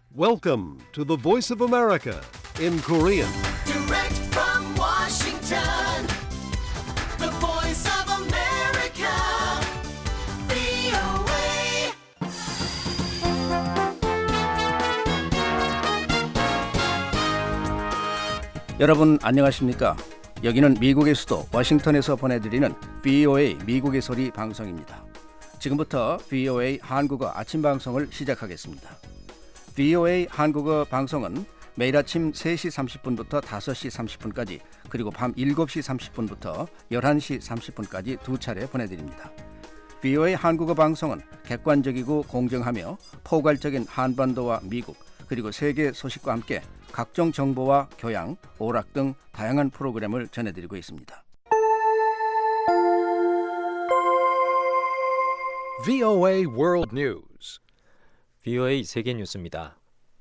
Welcome to the Voice of America in Korean. Direct from Washington, the voice of America, VOA. 여러분 안녕하십니까? 여기는 미국의 수도 워싱턴에서 보내드리는 VOA 미국의 소리 방송입니다. 지금부터 VOA 한국어 아침 방송을 시작하겠습니다. VOA 한국어 방송은 매일 아침 3시 30분부터 5시 30분까지 그리고 밤 7시 30분부터 11시 30분까지 두 차례 보내드립니다. VOA 한국어 방송은 객관적이고 공정하며 포괄적인 한반도와 미국 그리고 세계 소식과 함께 각종 정보와 교양, 오락 등 다양한 프로그램을 전해드리고 있습니다. VOA World News. VOA 세계 뉴스입니다.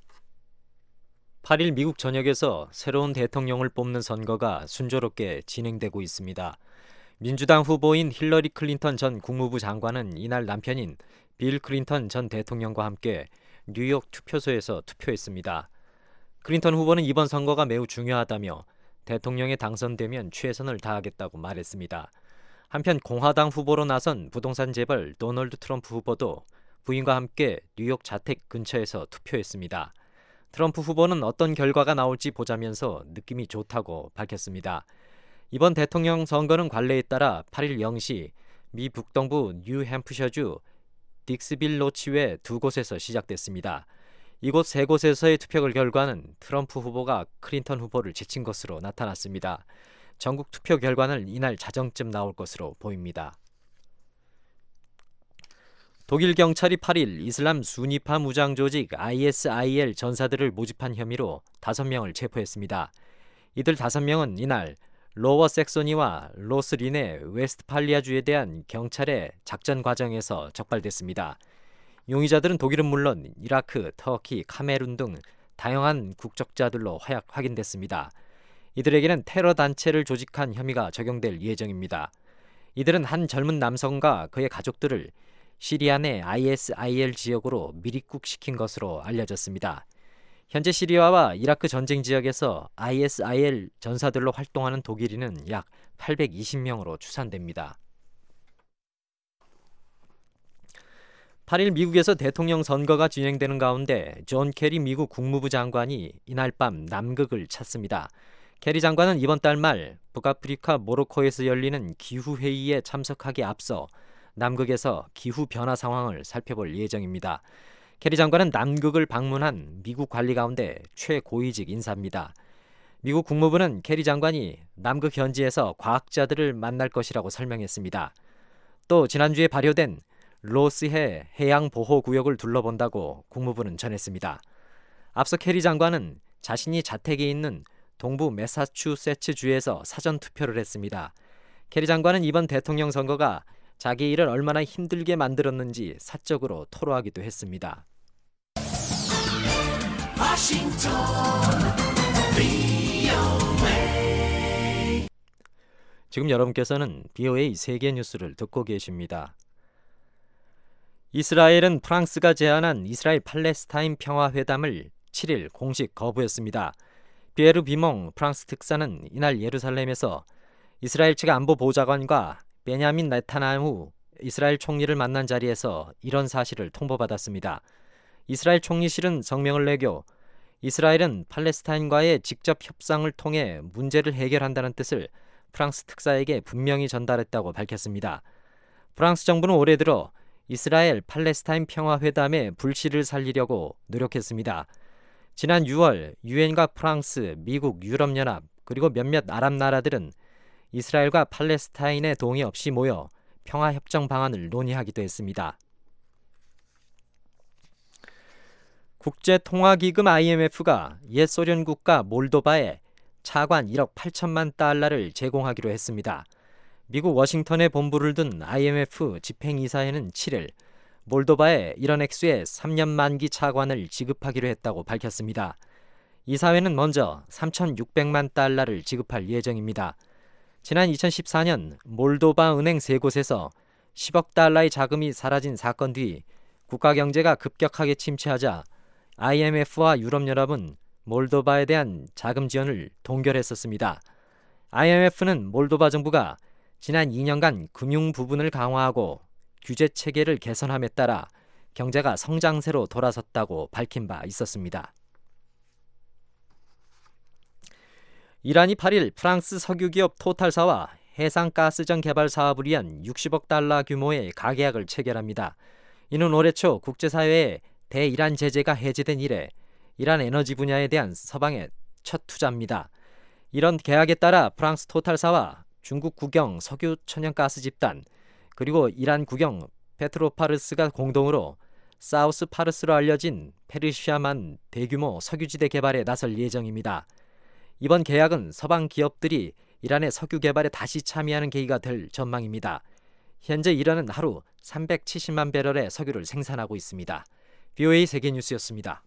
8일 미국 전역에서 새로운 대통령을 뽑는 선거가 순조롭게 진행되고 있습니다. 민주당 후보인 힐러리 클린턴 전 국무부 장관은 이날 남편인 빌 클린턴 전 대통령과 함께 뉴욕 투표소에서 투표했습니다. 클린턴 후보는 이번 선거가 매우 중요하다며 대통령에 당선되면 최선을 다하겠다고 말했습니다. 한편 공화당 후보로 나선 부동산 재벌 도널드 트럼프 후보도 부인과 함께 뉴욕 자택 근처에서 투표했습니다. 트럼프 후보는 어떤 결과가 나올지 보자면서 느낌이 좋다고 밝혔습니다. 이번 대통령 선거는 관례에 따라 8일 0시 미 북동부 뉴햄프셔주 딕스빌 노치외 두 곳에서 시작됐습니다. 이곳 세 곳에서의 투표 결과는 트럼프 후보가 클린턴 후보를 제친 것으로 나타났습니다. 전국 투표 결과는 이날 자정쯤 나올 것으로 보입니다. 독일 경찰이 8일 이슬람 수니파 무장 조직 ISIL 전사들을 모집한 혐의로 5명을 체포했습니다. 이들 5명은 이날 로워 섹소니와 로스린의 웨스트팔리아주에 대한 경찰의 작전 과정에서 적발됐습니다. 용의자들은 독일은 물론 이라크, 터키, 카메룬 등 다양한 국적자들로 확인됐습니다. 이들에게는 테러 단체를 조직한 혐의가 적용될 예정입니다. 이들은 한 젊은 남성과 그의 가족들을 시리아 내 ISIL 지역으로 밀입국시킨 것으로 알려졌습니다. 현재 시리아와 이라크 전쟁 지역에서 ISIL 전사들로 활동하는 독일인은 약 820명으로 추산됩니다. 8일 미국에서 대통령 선거가 진행되는 가운데 존 케리 미국 국무부 장관이 이날 밤 남극을 찾습니다. 케리 장관은 이번 달 말 북아프리카 모로코에서 열리는 기후회의에 참석하기에 앞서 남극에서 기후변화 상황을 살펴볼 예정입니다. 케리 장관은 남극을 방문한 미국 관리 가운데 최고위직 인사입니다. 미국 국무부는 케리 장관이 남극 현지에서 과학자들을 만날 것이라고 설명했습니다. 또 지난주에 발효된 로스해 해양보호구역을 둘러본다고 국무부는 전했습니다. 앞서 케리 장관은 자신이 자택에 있는 동부 매사추세츠주에서 사전투표를 했습니다. 케리 장관은 이번 대통령 선거가 자기 일을 얼마나 힘들게 만들었는지 사적으로 토로하기도 했습니다. 지금 여러분께서는 VOA 세계 뉴스를 듣고 계십니다. 이스라엘은 프랑스가 제안한 이스라엘 팔레스타인 평화회담을 7일 공식 거부했습니다. 피에르 비몽 프랑스 특사는 이날 예루살렘에서 이스라엘 측 안보보좌관과 베냐민 네타냐후 이스라엘 총리를 만난 자리에서 이런 사실을 통보받았습니다. 이스라엘 총리실은 성명을 내교 이스라엘은 팔레스타인과의 직접 협상을 통해 문제를 해결한다는 뜻을 프랑스 특사에게 분명히 전달했다고 밝혔습니다. 프랑스 정부는 올해 들어 이스라엘 팔레스타인 평화회담의 불씨를 살리려고 노력했습니다. 지난 6월 유엔과 프랑스, 미국, 유럽연합 그리고 몇몇 아랍 나라들은 이스라엘과 팔레스타인의 동의 없이 모여 평화협정 방안을 논의하기도 했습니다. 국제통화기금 IMF가 옛 소련 국가 몰도바에 차관 1억 8천만 달러를 제공하기로 했습니다. 미국 워싱턴에 본부를 둔 IMF 집행이사회는 7일 몰도바에 이런 액수의 3년 만기 차관을 지급하기로 했다고 밝혔습니다. 이사회는 먼저 3,600만 달러를 지급할 예정입니다. 지난 2014년 몰도바 은행 3곳에서 10억 달러의 자금이 사라진 사건 뒤 국가 경제가 급격하게 침체하자 IMF와 유럽연합은 몰도바에 대한 자금 지원을 동결했었습니다. IMF는 몰도바 정부가 지난 2년간 금융 부분을 강화하고 규제 체계를 개선함에 따라 경제가 성장세로 돌아섰다고 밝힌 바 있었습니다. 이란이 8일 프랑스 석유기업 토탈사와 해상가스전 개발 사업을 위한 60억 달러 규모의 가계약을 체결합니다. 이는 올해 초 국제사회의 대이란 제재가 해제된 이래 이란 에너지 분야에 대한 서방의 첫 투자입니다. 이런 계약에 따라 프랑스 토탈사와 중국 국영 석유 천연가스 집단 그리고 이란 국영 페트로파르스가 공동으로 사우스 파르스로 알려진 페르시아만 대규모 석유지대 개발에 나설 예정입니다. 이번 계약은 서방 기업들이 이란의 석유 개발에 다시 참여하는 계기가 될 전망입니다. 현재 이란은 하루 370만 배럴의 석유를 생산하고 있습니다. VOA 세계뉴스였습니다.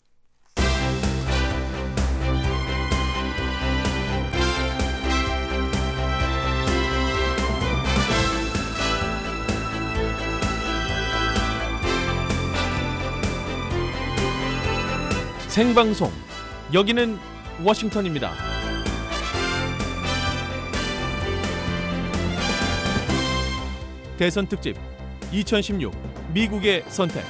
생방송, 여기는 워싱턴입니다. 대선 특집 2016 미국의 선택.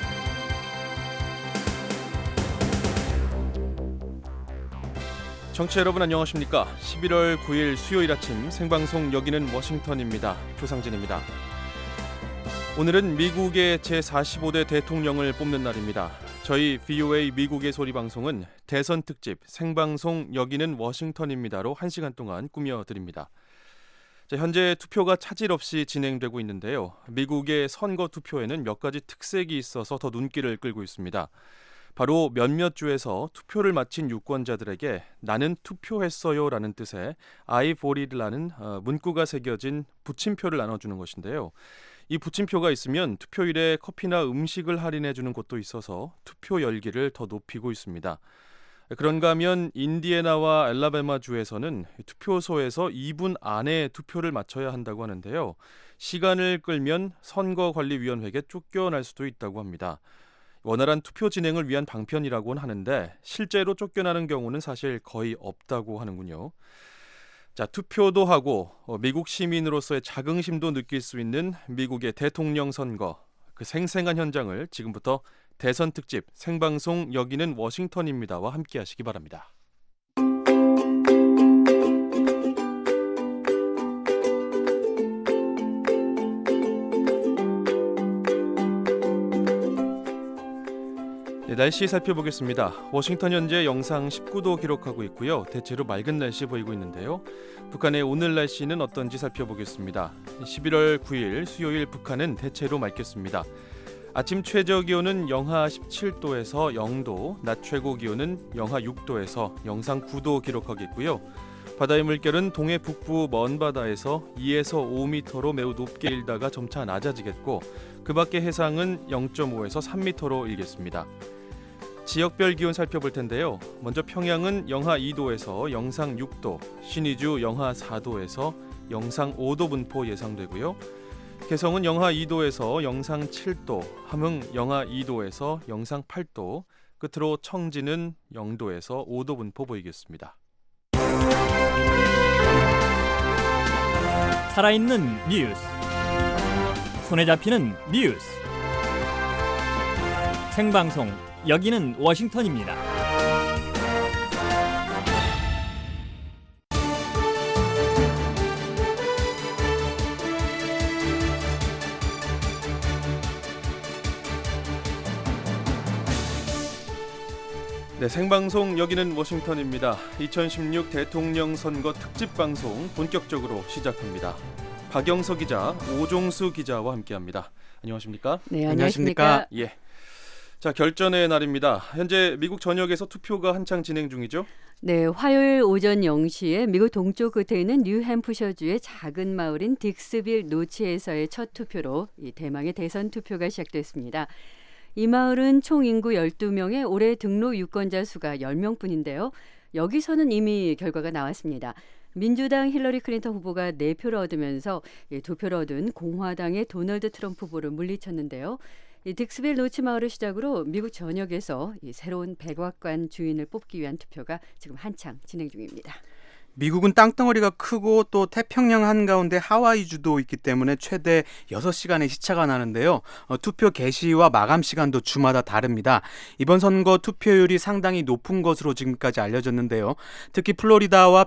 청취자 여러분 안녕하십니까? 11월 9일 수요일 아침 생방송 여기는 워싱턴입니다. 조상진입니다. 오늘은 미국의 제45대 대통령을 뽑는 날입니다. 저희 VOA 미국의 소리 방송은 대선 특집 생방송 여기는 워싱턴입니다로 1시간 동안 꾸며드립니다. 현재 투표가 차질 없이 진행되고 있는데요. 미국의 선거 투표에는 몇 가지 특색이 있어서 더 눈길을 끌고 있습니다. 바로 몇몇 주에서 투표를 마친 유권자들에게 나는 투표했어요라는 뜻의 I voted라는 문구가 새겨진 붙임표를 나눠주는 것인데요. 이 붙임표가 있으면 투표일에 커피나 음식을 할인해주는 곳도 있어서 투표 열기를 더 높이고 있습니다. 그런가 하면 인디애나와 알라바마 주에서는 투표소에서 2분 안에 투표를 마쳐야 한다고 하는데요. 시간을 끌면 선거관리위원회에 쫓겨날 수도 있다고 합니다. 원활한 투표 진행을 위한 방편이라고는 하는데 실제로 쫓겨나는 경우는 사실 거의 없다고 하는군요. 자, 투표도 하고 미국 시민으로서의 자긍심도 느낄 수 있는 미국의 대통령 선거, 그 생생한 현장을 지금부터 대선 특집 생방송 여기는 워싱턴입니다와 함께 하시기 바랍니다. 네, 날씨 살펴보겠습니다. 워싱턴 현재 영상 19도 기록하고 있고요. 대체로 맑은 날씨 보이고 있는데요. 북한의 오늘 날씨는 어떤지 살펴보겠습니다. 11월 9일 수요일 북한은 대체로 맑겠습니다. 아침 최저 기온은 영하 17도에서 0도, 낮 최고 기온은 영하 6도에서 영상 9도 기록하겠고요. 바다의 물결은 동해 북부 먼 바다에서 2에서 5m로 매우 높게 일다가 점차 낮아지겠고 그 밖의 해상은 0.5에서 3m로 일겠습니다. 지역별 기온 살펴볼 텐데요. 먼저 평양은 영하 2도에서 영상 6도, 신의주 영하 4도에서 영상 5도 분포 예상되고요. 개성은 영하 2도에서 영상 7도, 함흥 영하 2도에서 영상 8도, 끝으로 청진은 0도에서 5도 분포 보이겠습니다. 살아있는 뉴스, 손에 잡히는 뉴스, 생방송 여기는 워싱턴입니다. 네, 생방송 여기는 워싱턴입니다. 2016 대통령 선거 특집 방송 본격적으로 시작합니다. 박영서 기자, 오종수 기자와 함께합니다. 안녕하십니까? 네, 안녕하십니까? 예. 자, 결전의 날입니다. 현재 미국 전역에서 투표가 한창 진행 중이죠? 네, 화요일 오전 0시에 미국 동쪽 끝에 있는 뉴햄프셔주의 작은 마을인 딕스빌 노치에서의 첫 투표로 이 대망의 대선 투표가 시작됐습니다. 이 마을은 총 인구 12명의 올해 등록 유권자 수가 10명뿐인데요. 여기서는 이미 결과가 나왔습니다. 민주당 힐러리 클린턴 후보가 4표를 얻으면서 2표를 얻은 공화당의 도널드 트럼프 후보를 물리쳤는데요. 이 딕스빌 노치 마을을 시작으로 미국 전역에서 이 새로운 백악관 주인을 뽑기 위한 투표가 지금 한창 진행 중입니다. 미국은 땅덩어리가 크고 또 태평양 한가운데 하와이주도 있기 때문에 최대 6시간의 시차가 나는데요. 투표 개시와 마감 시간도 주마다 다릅니다. 이번 선거 투표율이 상당히 높은 것으로 지금까지 알려졌는데요. 특히 플로리다와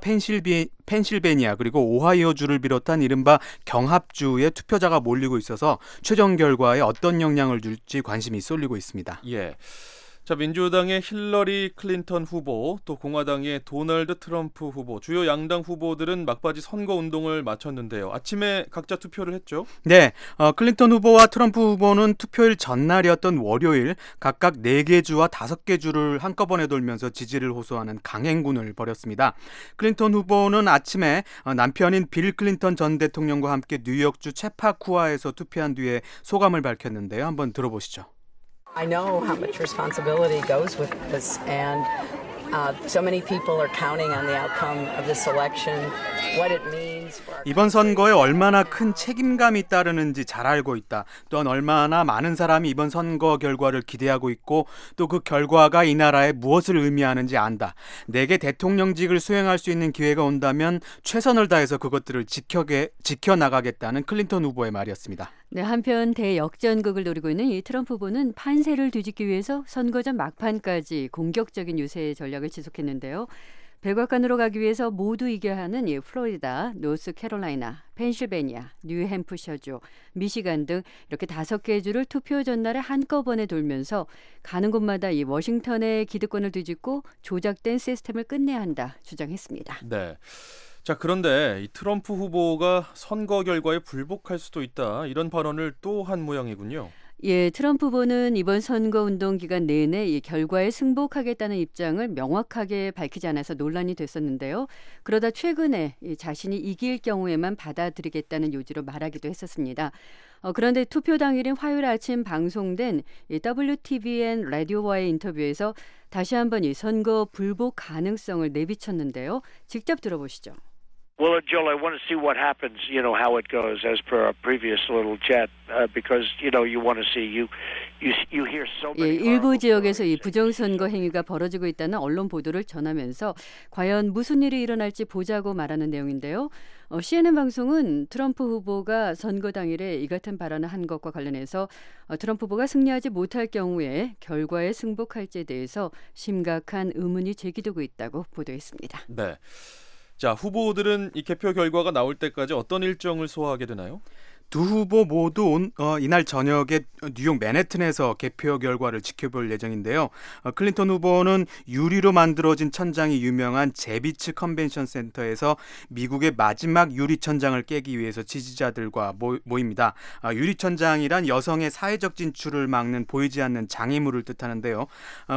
펜실베니아 그리고 오하이오주를 비롯한 이른바 경합주에 투표자가 몰리고 있어서 최종 결과에 어떤 영향을 줄지 관심이 쏠리고 있습니다. 예. 자, 민주당의 힐러리 클린턴 후보, 또 공화당의 도널드 트럼프 후보, 주요 양당 후보들은 막바지 선거 운동을 마쳤는데요. 아침에 각자 투표를 했죠? 네, 클린턴 후보와 트럼프 후보는 투표일 전날이었던 월요일 각각 4개 주와 5개 주를 한꺼번에 돌면서 지지를 호소하는 강행군을 벌였습니다. 클린턴 후보는 아침에 남편인 빌 클린턴 전 대통령과 함께 뉴욕주 체파쿠아에서 투표한 뒤에 소감을 밝혔는데요. 한번 들어보시죠. I know how much responsibility goes with this, and so many people are counting on the outcome of this election, what it means for our 이번 선거에 얼마나 큰 책임감이 따르는지 잘 알고 있다. 또한 얼마나 많은 사람이 이번 선거 결과를 기대하고 있고 또 그 결과가 이 나라에 무엇을 의미하는지 안다. 내게 대통령직을 수행할 수 있는 기회가 온다면 최선을 다해서 그것들을 지켜나가겠다는 클린턴 후보의 말이었습니다. 네, 한편 대역전극을 노리고 있는 이 트럼프 후보는 판세를 뒤집기 위해서 선거전 막판까지 공격적인 유세 전략을 지속했는데요. 백악관으로 가기 위해서 모두 이겨야 하는 이 플로리다, 노스캐롤라이나, 펜실베니아, 뉴햄프셔주, 미시간 등 이렇게 5개 주를 투표 전날에 한꺼번에 돌면서 가는 곳마다 이 워싱턴의 기득권을 뒤집고 조작된 시스템을 끝내야 한다 주장했습니다. 네. 자, 그런데 이 트럼프 후보가 선거 결과에 불복할 수도 있다, 이런 발언을 또 한 모양이군요. 예, 트럼프 후보는 이번 선거운동 기간 내내 이 결과에 승복하겠다는 입장을 명확하게 밝히지 않아서 논란이 됐었는데요. 그러다 최근에 이 자신이 이길 경우에만 받아들이겠다는 요지로 말하기도 했었습니다. 그런데 투표 당일인 화요일 아침 방송된 이 WTVN 라디오와의 인터뷰에서 다시 한번 이 선거 불복 가능성을 내비쳤는데요. 직접 들어보시죠. Well, Joel, I want to see what happens, how it goes as per our previous little chat, because, you want to see, you hear so many. 예, 일부 지역에서 이 부정선거 행위가 벌어지고 있다는 언론 보도를 전하면서 과연 무슨 일이 일어날지 보자고 말하는 내용인데요. CNN 방송은 트럼프 후보가 선거 당일에 이 같은 발언을 한 것과 관련해서 트럼프 후보가 승리하지 못할 경우에 결과에 승복할지에 대해서 심각한 의문이 제기되고 있다고 보도했습니다. 네. 자, 후보들은 이 개표 결과가 나올 때까지 어떤 일정을 소화하게 되나요? 두 후보 모두 이날 저녁에 뉴욕 맨해튼에서 개표 결과를 지켜볼 예정인데요. 클린턴 후보는 유리로 만들어진 천장이 유명한 제비츠 컨벤션 센터에서 미국의 마지막 유리 천장을 깨기 위해서 지지자들과 모입니다. 유리 천장이란 여성의 사회적 진출을 막는 보이지 않는 장애물을 뜻하는데요.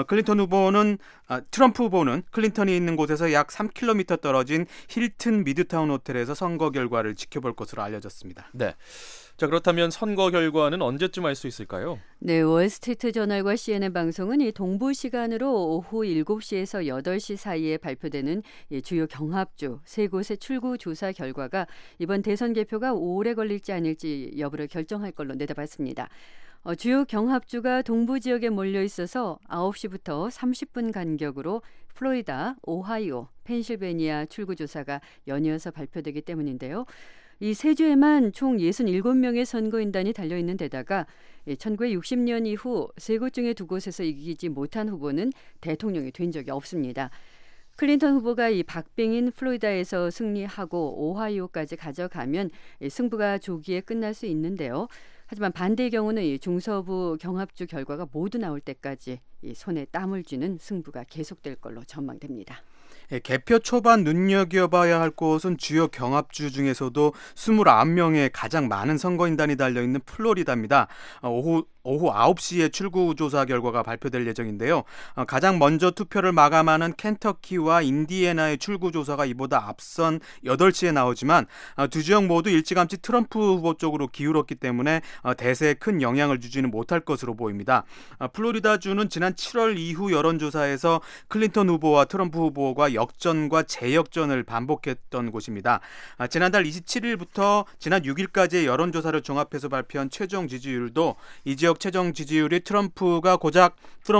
트럼프 후보는 클린턴이 있는 곳에서 약 3km 떨어진 힐튼 미드타운 호텔에서 선거 결과를 지켜볼 것으로 알려졌습니다. 네. 자, 그렇다면 선거 결과는 언제쯤 알 수 있을까요? 네, 월스트리트 저널과 CNN 방송은 이 동부 시간으로 오후 7시에서 8시 사이에 발표되는 주요 경합주 3곳의 출구 조사 결과가 이번 대선 개표가 오래 걸릴지 아닐지 여부를 결정할 걸로 내다봤습니다. 주요 경합주가 동부 지역에 몰려 있어서 9시부터 30분 간격으로 플로리다, 오하이오, 펜실베니아 출구 조사가 연이어서 발표되기 때문인데요. 이 세 주에만 총 67명의 선거인단이 달려있는 데다가 1960년 이후 3곳 중에 2곳에서 이기지 못한 후보는 대통령이 된 적이 없습니다. 클린턴 후보가 이 박빙인 플로리다에서 승리하고 오하이오까지 가져가면 승부가 조기에 끝날 수 있는데요. 하지만 반대의 경우는 이 중서부 경합주 결과가 모두 나올 때까지 이 손에 땀을 쥐는 승부가 계속될 걸로 전망됩니다. 개표 초반 눈여겨봐야 할 곳은 주요 경합주 중에서도 29명의 가장 많은 선거인단이 달려있는 플로리다입니다. 오후 9시에 출구조사 결과가 발표될 예정인데요. 가장 먼저 투표를 마감하는 켄터키와 인디애나의 출구조사가 이보다 앞선 8시에 나오지만 두 지역 모두 일찌감치 트럼프 후보 쪽으로 기울었기 때문에 대세에 큰 영향을 주지는 못할 것으로 보입니다. 플로리다주는 지난 7월 이후 여론조사에서 클린턴 후보와 트럼프 후보가 역전과 재역전을 반복했던 곳입니다. 지난달 27일부터 지난 6일까지의 여론조사를 종합해서 발표한 최종 지지율도 이 지역 전국 최종 지지율이 트럼프 후보가 고작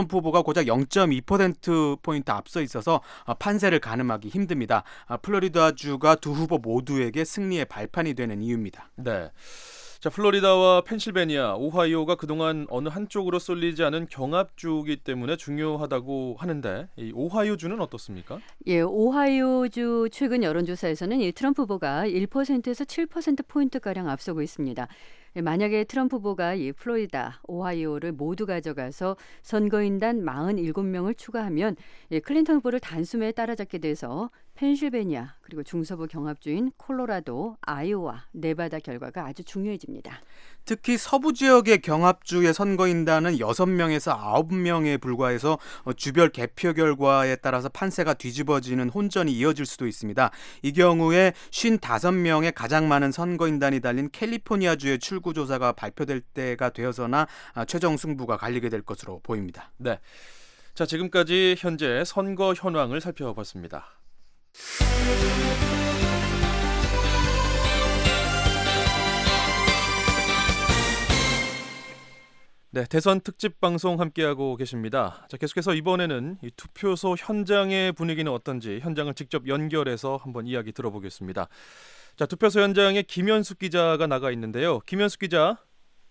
0.2%포인트 앞서 있어서 판세를 가늠하기 힘듭니다. 플로리다주가 두 후보 모두에게 승리의 발판이 되는 이유입니다. 네. 자, 플로리다와 펜실베니아, 오하이오가 그동안 어느 한쪽으로 쏠리지 않은 경합주이기 때문에 중요하다고 하는데 이 오하이오주는 어떻습니까? 예, 오하이오주 최근 여론조사에서는 이 트럼프 후보가 1%에서 7%포인트가량 앞서고 있습니다. 만약에 트럼프 후보가 이 플로리다, 오하이오를 모두 가져가서 선거인단 47명을 추가하면 클린턴 후보를 단숨에 따라잡게 돼서 펜실베니아 그리고 중서부 경합주인 콜로라도, 아이오와, 네바다 결과가 아주 중요해집니다. 특히 서부 지역의 경합주의 선거인단은 6명에서 9명에 불과해서 주별 개표 결과에 따라서 판세가 뒤집어지는 혼전이 이어질 수도 있습니다. 이 경우에 55명의 가장 많은 선거인단이 달린 캘리포니아주의 출구조사가 발표될 때가 되어서나 최종 승부가 갈리게 될 것으로 보입니다. 네. 자, 지금까지 현재 선거 현황을 살펴봤습니다. 네, 대선 특집 방송 함께하고 계십니다. 자, 계속해서 이번에는 이 투표소 현장의 분위기는 어떤지 현장을 직접 연결해서 한번 이야기 들어보겠습니다. 자, 투표소 현장에 김현숙 기자가 나가 있는데요. 김현숙 기자.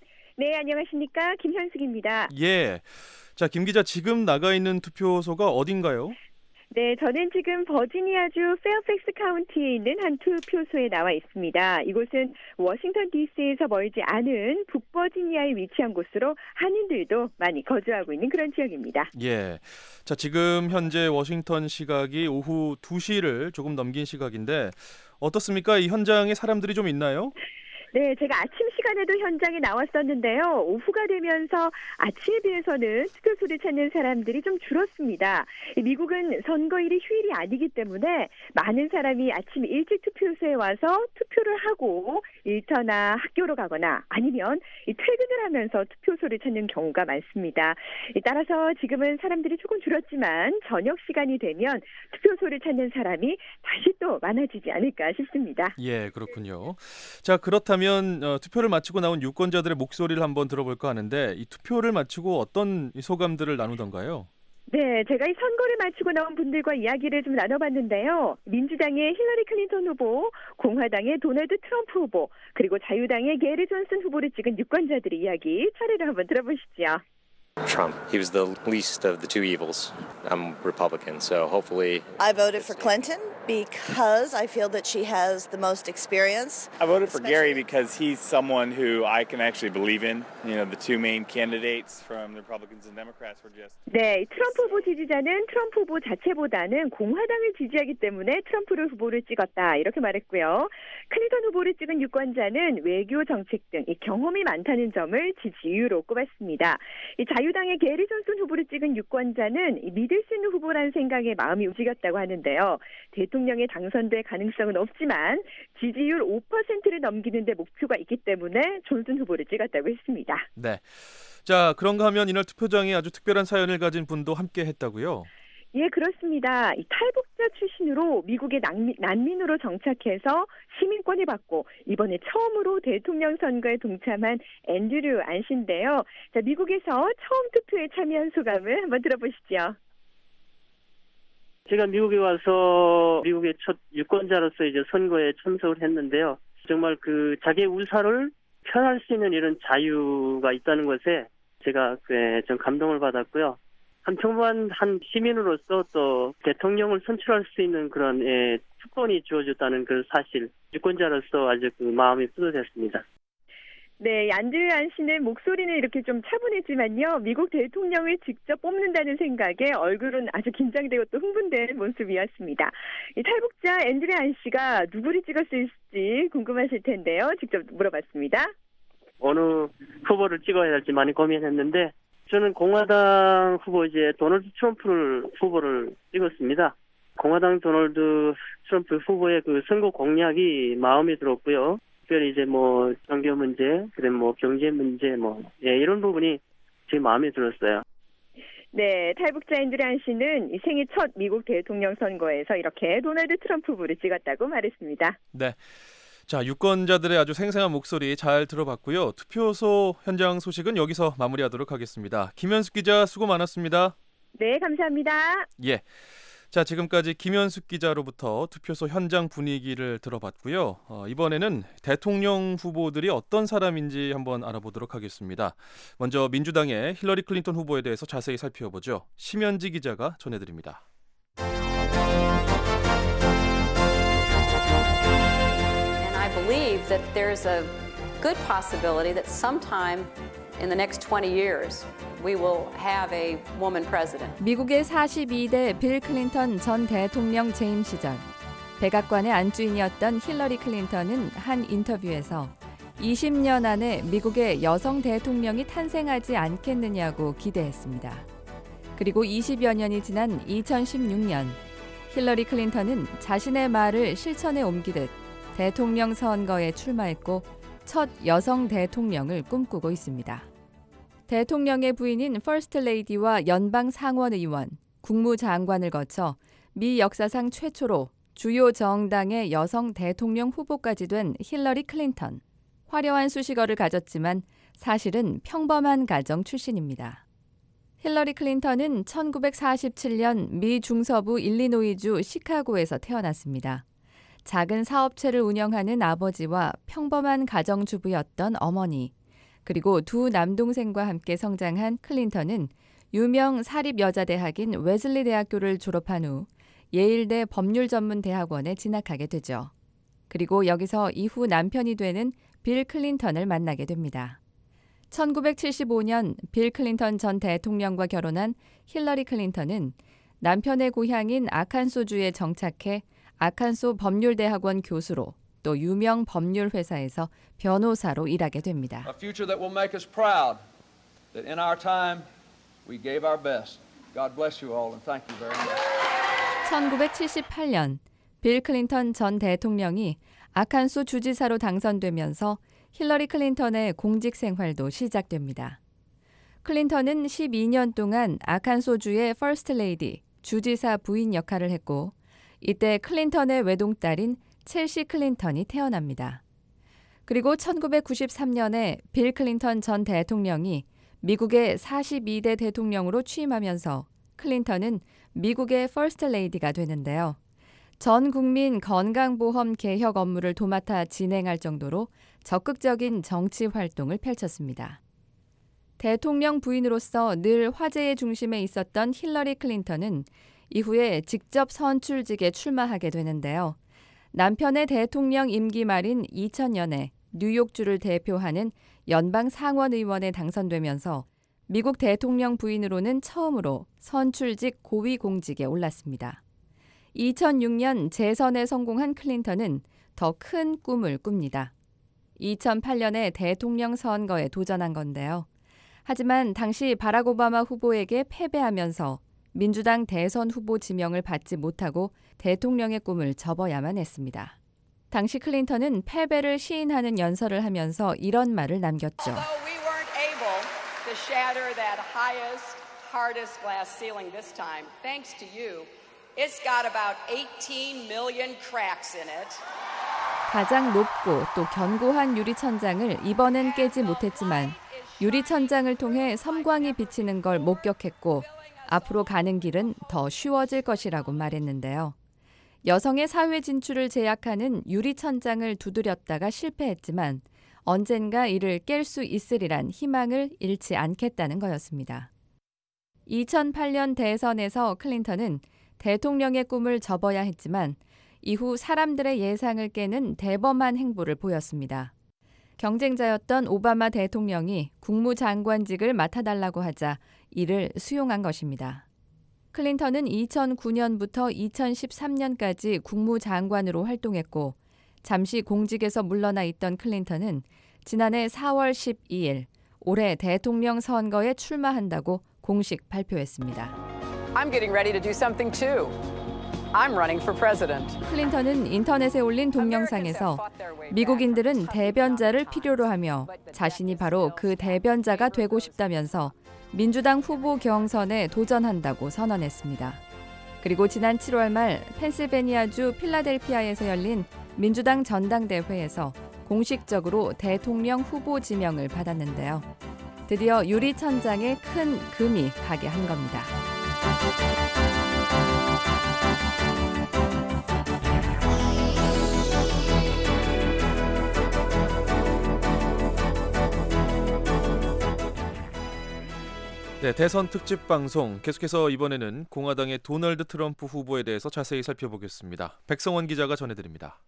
네, 안녕하십니까? 김현숙입니다. 예. 자, 김 기자, 지금 나가 있는 투표소가 어딘가요? 네, 저는 지금 버지니아주 페어팩스 카운티에 있는 한 투표소에 나와 있습니다. 이곳은 워싱턴 DC에서 멀지 않은 북버지니아에 위치한 곳으로 한인들도 많이 거주하고 있는 그런 지역입니다. 예. 자, 지금 현재 워싱턴 시각이 오후 2시를 조금 넘긴 시각인데 어떻습니까? 이 현장에 사람들이 좀 있나요? 네, 제가 아침 시간에도 현장에 나왔었는데요. 오후가 되면서 아침에 비해서는 투표소를 찾는 사람들이 좀 줄었습니다. 미국은 선거일이 휴일이 아니기 때문에 많은 사람이 아침 일찍 투표소에 와서 투표를 하고 일터나 학교로 가거나 아니면 퇴근을 하면서 투표소를 찾는 경우가 많습니다. 따라서 지금은 사람들이 조금 줄었지만 저녁 시간이 되면 투표소를 찾는 사람이 다시 또 많아지지 않을까 싶습니다. 예, 그렇군요. 자, 그렇다면 투표를 마치고 나온 유권자들의 목소리를 한번 들어볼까 하는데 이 투표를 마치고 어떤 소감들을 나누던가요? 네, 제가 이 선거를 마치고 나온 분들과 이야기를 좀 나눠봤는데요. 민주당의 힐러리 클린턴 후보, 공화당의 도널드 트럼프 후보, 그리고 자유당의 게리 존슨 후보를 찍은 유권자들의 이야기 차례로 한번 들어보시죠. Trump. He was the least of the two evils. I'm Republican, so hopefully... I voted for Clinton because I feel that she has the most experience. I voted for Gary because he's someone who I can actually believe in. You know, the two main candidates from the Republicans and Democrats were just... 네, 트럼프 후보 지지자는 트럼프 후보 자체보다는 공화당을 지지하기 때문에 트럼프 후보를 찍었다 이렇게 말했고요. 클린턴 후보를 찍은 유권자는 외교 정책 등 이 경험이 많다는 점을 지지 이유로 꼽았습니다. 이 자유당의 게리 존슨 후보를 찍은 유권자는 믿을 수 있는 후보라는 생각에 마음이 움직였다고 하는데요. 대통령에 당선될 가능성은 없지만 지지율 5%를 넘기는 데 목표가 있기 때문에 존슨 후보를 찍었다고 했습니다. 네. 자, 그런가 하면 이날 투표장에 아주 특별한 사연을 가진 분도 함께 했다고요? 예, 그렇습니다. 이 탈북자 출신으로 미국의 난민으로 정착해서 시민권을 받고 이번에 처음으로 대통령 선거에 동참한 앤드류 안 씨인데요. 자, 미국에서 처음 투표에 참여한 소감을 한번 들어보시죠. 제가 미국에 와서 미국의 첫 유권자로서 이제 선거에 참석을 했는데요. 정말 그 자기의 의사를 표현할 수 있는 이런 자유가 있다는 것에 제가 좀 감동을 받았고요. 한평범한 한 시민으로서 또 대통령을 선출할 수 있는 그런 특권이 주어졌다는 그 사실, 유권자로서 아주 그 마음이 뿌듯했습니다. 네, 앤드류 안 씨는 목소리는 이렇게 좀 차분했지만요. 미국 대통령을 직접 뽑는다는 생각에 얼굴은 아주 긴장되고 또 흥분된 모습이었습니다. 이 탈북자 앤드류 안 씨가 누구를 찍었을지 궁금하실 텐데요. 직접 물어봤습니다. 어느 후보를 찍어야 할지 많이 고민했는데 저는 공화당 후보 이제 도널드 트럼프 후보를 찍었습니다. 공화당 도널드 트럼프 후보의 그 선거 공약이 마음에 들었고요. 특별히 이제 뭐 종교 문제, 그다음 뭐 경제 문제, 이런 부분이 제 마음에 들었어요. 네, 탈북자 앤드류 안 씨는 이 생애 첫 미국 대통령 선거에서 이렇게 도널드 트럼프 후보를 찍었다고 말했습니다. 네. 자, 유권자들의 아주 생생한 목소리 잘 들어봤고요. 투표소 현장 소식은 여기서 마무리하도록 하겠습니다. 김현숙 기자 수고 많았습니다. 네, 감사합니다. 예. 자, 지금까지 김현숙 기자로부터 투표소 현장 분위기를 들어봤고요. 이번에는 대통령 후보들이 어떤 사람인지 한번 알아보도록 하겠습니다. 먼저 민주당의 힐러리 클린턴 후보에 대해서 자세히 살펴보죠. 심현지 기자가 전해드립니다. And I believe that there's a good possibility that sometime in the next 20 years we will have a woman president. 미국의 42대 빌 클린턴 전 대통령 재임 시절 백악관의 안주인이었던 힐러리 클린턴은 한 인터뷰에서 20년 안에 미국의 여성 대통령이 탄생하지 않겠느냐고 기대했습니다. 그리고 20여 년이 지난 2016년 힐러리 클린턴은 자신의 말을 실천에 옮기듯 대통령 선거에 출마했고 첫 여성 대통령을 꿈꾸고 있습니다. 대통령의 부인인 퍼스트 레이디와 연방 상원의원, 국무장관을 거쳐 미 역사상 최초로 주요 정당의 여성 대통령 후보까지 된 힐러리 클린턴. 화려한 수식어를 가졌지만 사실은 평범한 가정 출신입니다. 힐러리 클린턴은 1947년 미 중서부 일리노이주 시카고에서 태어났습니다. 작은 사업체를 운영하는 아버지와 평범한 가정주부였던 어머니, 그리고 두 남동생과 함께 성장한 클린턴은 유명 사립여자대학인 웨슬리 대학교를 졸업한 후 예일대 법률전문대학원에 진학하게 되죠. 그리고 여기서 이후 남편이 되는 빌 클린턴을 만나게 됩니다. 1975년 빌 클린턴 전 대통령과 결혼한 힐러리 클린턴은 남편의 고향인 아칸소주에 정착해 아칸소 법률대학원 교수로 또 유명 법률 회사에서 변호사로 일하게 됩니다. A future that will make us proud that in our time we gave our best. God bless you all and thank you very much. 1978년 빌 클린턴 전 대통령이 아칸소 주지사로 당선되면서 힐러리 클린턴의 공직 생활도 시작됩니다. 클린턴은 12년 동안 아칸소주의 퍼스트 레이디, 주지사 부인 역할을 했고 이때 클린턴의 외동딸인 첼시 클린턴이 태어납니다. 그리고 1993년에 빌 클린턴 전 대통령이 미국의 42대 대통령으로 취임하면서 클린턴은 미국의 퍼스트 레이디가 되는데요. 전 국민 건강보험 개혁 업무를 도맡아 진행할 정도로 적극적인 정치 활동을 펼쳤습니다. 대통령 부인으로서 늘 화제의 중심에 있었던 힐러리 클린턴은 이후에 직접 선출직에 출마하게 되는데요. 남편의 대통령 임기 말인 2000년에 뉴욕주를 대표하는 연방 상원의원에 당선되면서 미국 대통령 부인으로는 처음으로 선출직 고위공직에 올랐습니다. 2006년 재선에 성공한 클린턴은 더 큰 꿈을 꿉니다. 2008년에 대통령 선거에 도전한 건데요. 하지만 당시 바락 오바마 후보에게 패배하면서 민주당 대선 후보 지명을 받지 못하고 대통령의 꿈을 접어야만 했습니다. 당시 클린턴은 패배를 시인하는 연설을 하면서 이런 말을 남겼죠. Although we weren't able to shatter that highest, hardest glass ceiling this time, thanks to you, it's got about 18 million cracks in it. 가장 높고 또 견고한 유리천장을 이번엔 깨지 못했지만 유리천장을 통해 섬광이 비치는 걸 목격했고 앞으로 가는 길은 더 쉬워질 것이라고 말했는데요. 여성의 사회 진출을 제약하는 유리천장을 두드렸다가 실패했지만 언젠가 이를 깰 수 있으리란 희망을 잃지 않겠다는 거였습니다. 2008년 대선에서 클린턴은 대통령의 꿈을 접어야 했지만 이후 사람들의 예상을 깨는 대범한 행보를 보였습니다. 경쟁자였던 오바마 대통령이 국무장관직을 맡아달라고 하자 이를 수용한 것입니다. 클린턴은 2009년부터 2013년까지 국무장관으로 활동했고 잠시 공직에서 물러나 있던 클린턴은 지난해 4월 12일 올해 대통령 선거에 출마한다고 공식 발표했습니다. I'm getting ready to do something too. I'm running for president. 클린턴은 인터넷에 올린 동영상에서 미국인들은 대변자를 필요로 하며 자신이 바로 그 대변자가 되고 싶다면서 민주당 후보 경선에 도전한다고 선언했습니다. 그리고 지난 7월 말 펜실베니아주 필라델피아에서 열린 민주당 전당대회에서 공식적으로 대통령 후보 지명을 받았는데요. 드디어 유리천장에 큰 금이 가게 한 겁니다. 네, 대선 특집 방송 계속해서 이번에는 공화당의 도널드 트럼프 후보에 대해서 자세히 살펴보겠습니다. 백성원 기자가 전해드립니다.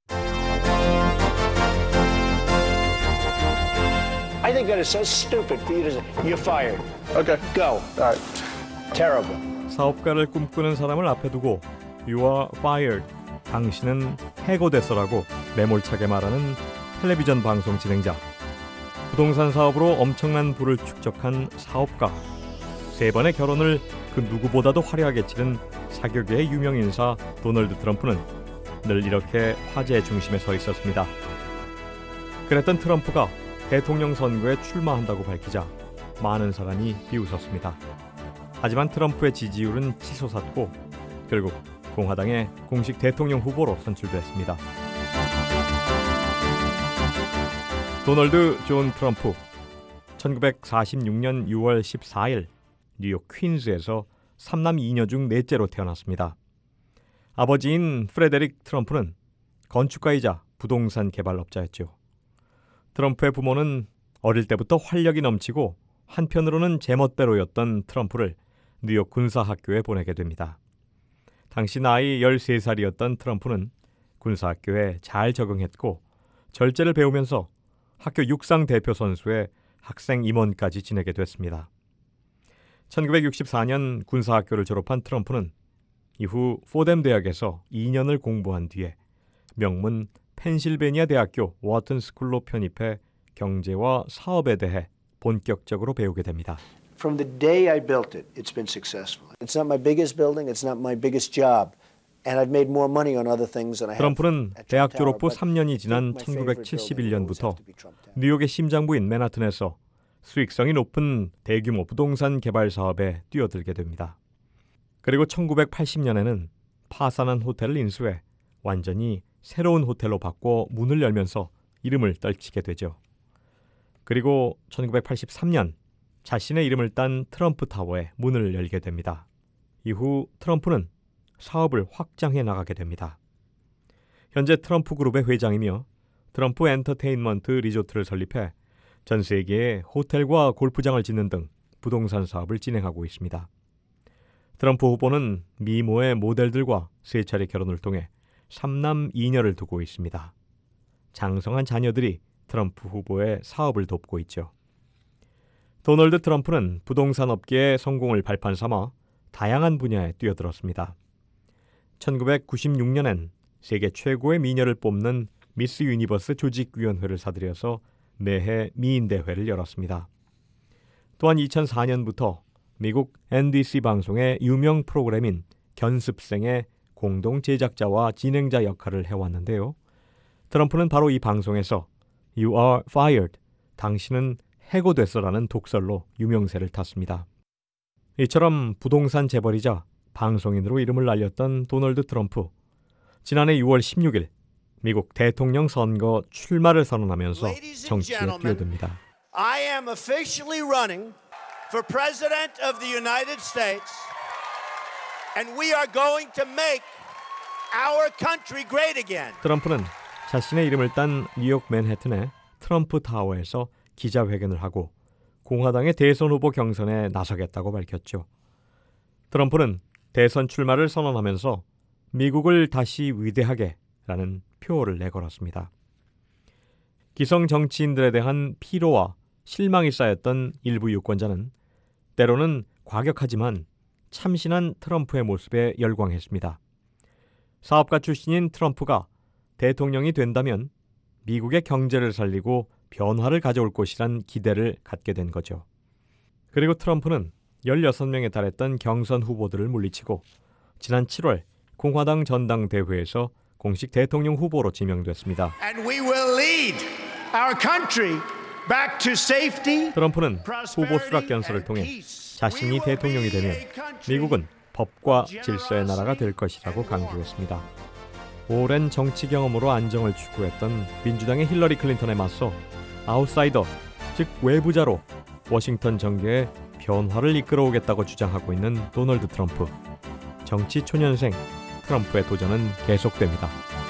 I think that is so stupid for you to say, you're fired. Okay. Go. All right. Terrible. 사업가를 꿈꾸는 사람을 앞에 두고 You are fired. 당신은 해고됐어라고 매몰차게 말하는 텔레비전 방송 진행자. 부동산 사업으로 엄청난 부를 축적한 사업가. 3번의 결혼을 그 누구보다도 화려하게 치른 사교계의 유명 인사 도널드 트럼프는 늘 이렇게 화제의 중심에 서 있었습니다. 그랬던 트럼프가 대통령 선거에 출마한다고 밝히자 많은 사람이 비웃었습니다. 하지만 트럼프의 지지율은 치솟았고 결국 공화당의 공식 대통령 후보로 선출됐습니다. 도널드 존 트럼프 1946년 6월 14일 뉴욕 퀸즈에서 3남 2녀 중 넷째로 태어났습니다. 아버지인 프레데릭 트럼프는 건축가이자 부동산 개발업자였죠. 트럼프의 부모는 어릴 때부터 활력이 넘치고 한편으로는 제멋대로였던 트럼프를 뉴욕 군사학교에 보내게 됩니다. 당시 나이 13살이었던 트럼프는 군사학교에 잘 적응했고 절제를 배우면서 학교 육상 대표 선수의 학생 임원까지 지내게 됐습니다. 1964년 군사학교를 졸업한 트럼프는 이후 포뎀 대학에서 2년을 공부한 뒤에 명문 펜실베니아 대학교 워튼 스쿨로 편입해 경제와 사업에 대해 본격적으로 배우게 됩니다. From the day I built it, it's been successful. It's not my biggest building, it's not my biggest job. And I've made more money on other things than I have. 트럼프는 대학 졸업 후 3년이 지난 1971년부터 뉴욕의 심장부인 맨하튼에서 수익성이 높은 대규모 부동산 개발 사업에 뛰어들게 됩니다. 그리고 1980년에는 파산한 호텔을 인수해 완전히 새로운 호텔로 바꿔 문을 열면서 이름을 떨치게 되죠. 그리고 1983년 자신의 이름을 딴 트럼프 타워에 문을 열게 됩니다. 이후 트럼프는 사업을 확장해 나가게 됩니다. 현재 트럼프 그룹의 회장이며 트럼프 엔터테인먼트 리조트를 설립해 전 세계에 호텔과 골프장을 짓는 등 부동산 사업을 진행하고 있습니다. 트럼프 후보는 미모의 모델들과 3차례 결혼을 통해 3남 2녀를 두고 있습니다. 장성한 자녀들이 트럼프 후보의 사업을 돕고 있죠. 도널드 트럼프는 부동산 업계의 성공을 발판 삼아 다양한 분야에 뛰어들었습니다. 1996년엔 세계 최고의 미녀를 뽑는 미스 유니버스 조직위원회를 사들여서 매해 미인대회를 열었습니다. 또한 2004년부터 미국 NBC 방송의 유명 프로그램인 견습생의 공동 제작자와 진행자 역할을 해왔는데요. 트럼프는 바로 이 방송에서 You are fired, 당신은 해고됐어라는 독설로 유명세를 탔습니다. 이처럼 부동산 재벌이자 방송인으로 이름을 알렸던 도널드 트럼프. 지난해 6월 16일 미국 대통령 선거 출마를 선언하면서 정치에 뛰어듭니다. I am officially running for President of the United States, and we are going to make our country great again. 트럼프는 자신의 이름을 딴 뉴욕 맨해튼의 트럼프 타워에서 기자회견을 하고 공화당의 대선 후보 경선에 나서겠다고 밝혔죠. 트럼프는 대선 출마를 선언하면서 미국을 다시 위대하게라는 표어를 내걸었습니다. 기성 정치인들에 대한 피로와 실망이 쌓였던 일부 유권자는 때로는 과격하지만 참신한 트럼프의 모습에 열광했습니다. 사업가 출신인 트럼프가 대통령이 된다면 미국의 경제를 살리고 변화를 가져올 것이란 기대를 갖게 된 거죠. 그리고 트럼프는 16명에 달했던 경선 후보들을 물리치고 지난 7월 공화당 전당대회에서 공식 대통령 후보로 지명됐습니다. And we will lead our country back to safety. 트럼프는 후보 수락 연설을 통해 자신이 대통령이 되면 미국은 법과 질서의 나라가 될 것이라고 강조했습니다. 오랜 정치 경험으로 안정을 추구했던 민주당의 힐러리 클린턴에 맞서 아웃사이더, 즉 외부자로 워싱턴 정계에 변화를 이끌어오겠다고 주장하고 있는 도널드 트럼프. 정치 초년생 트럼프의 도전은 계속됩니다.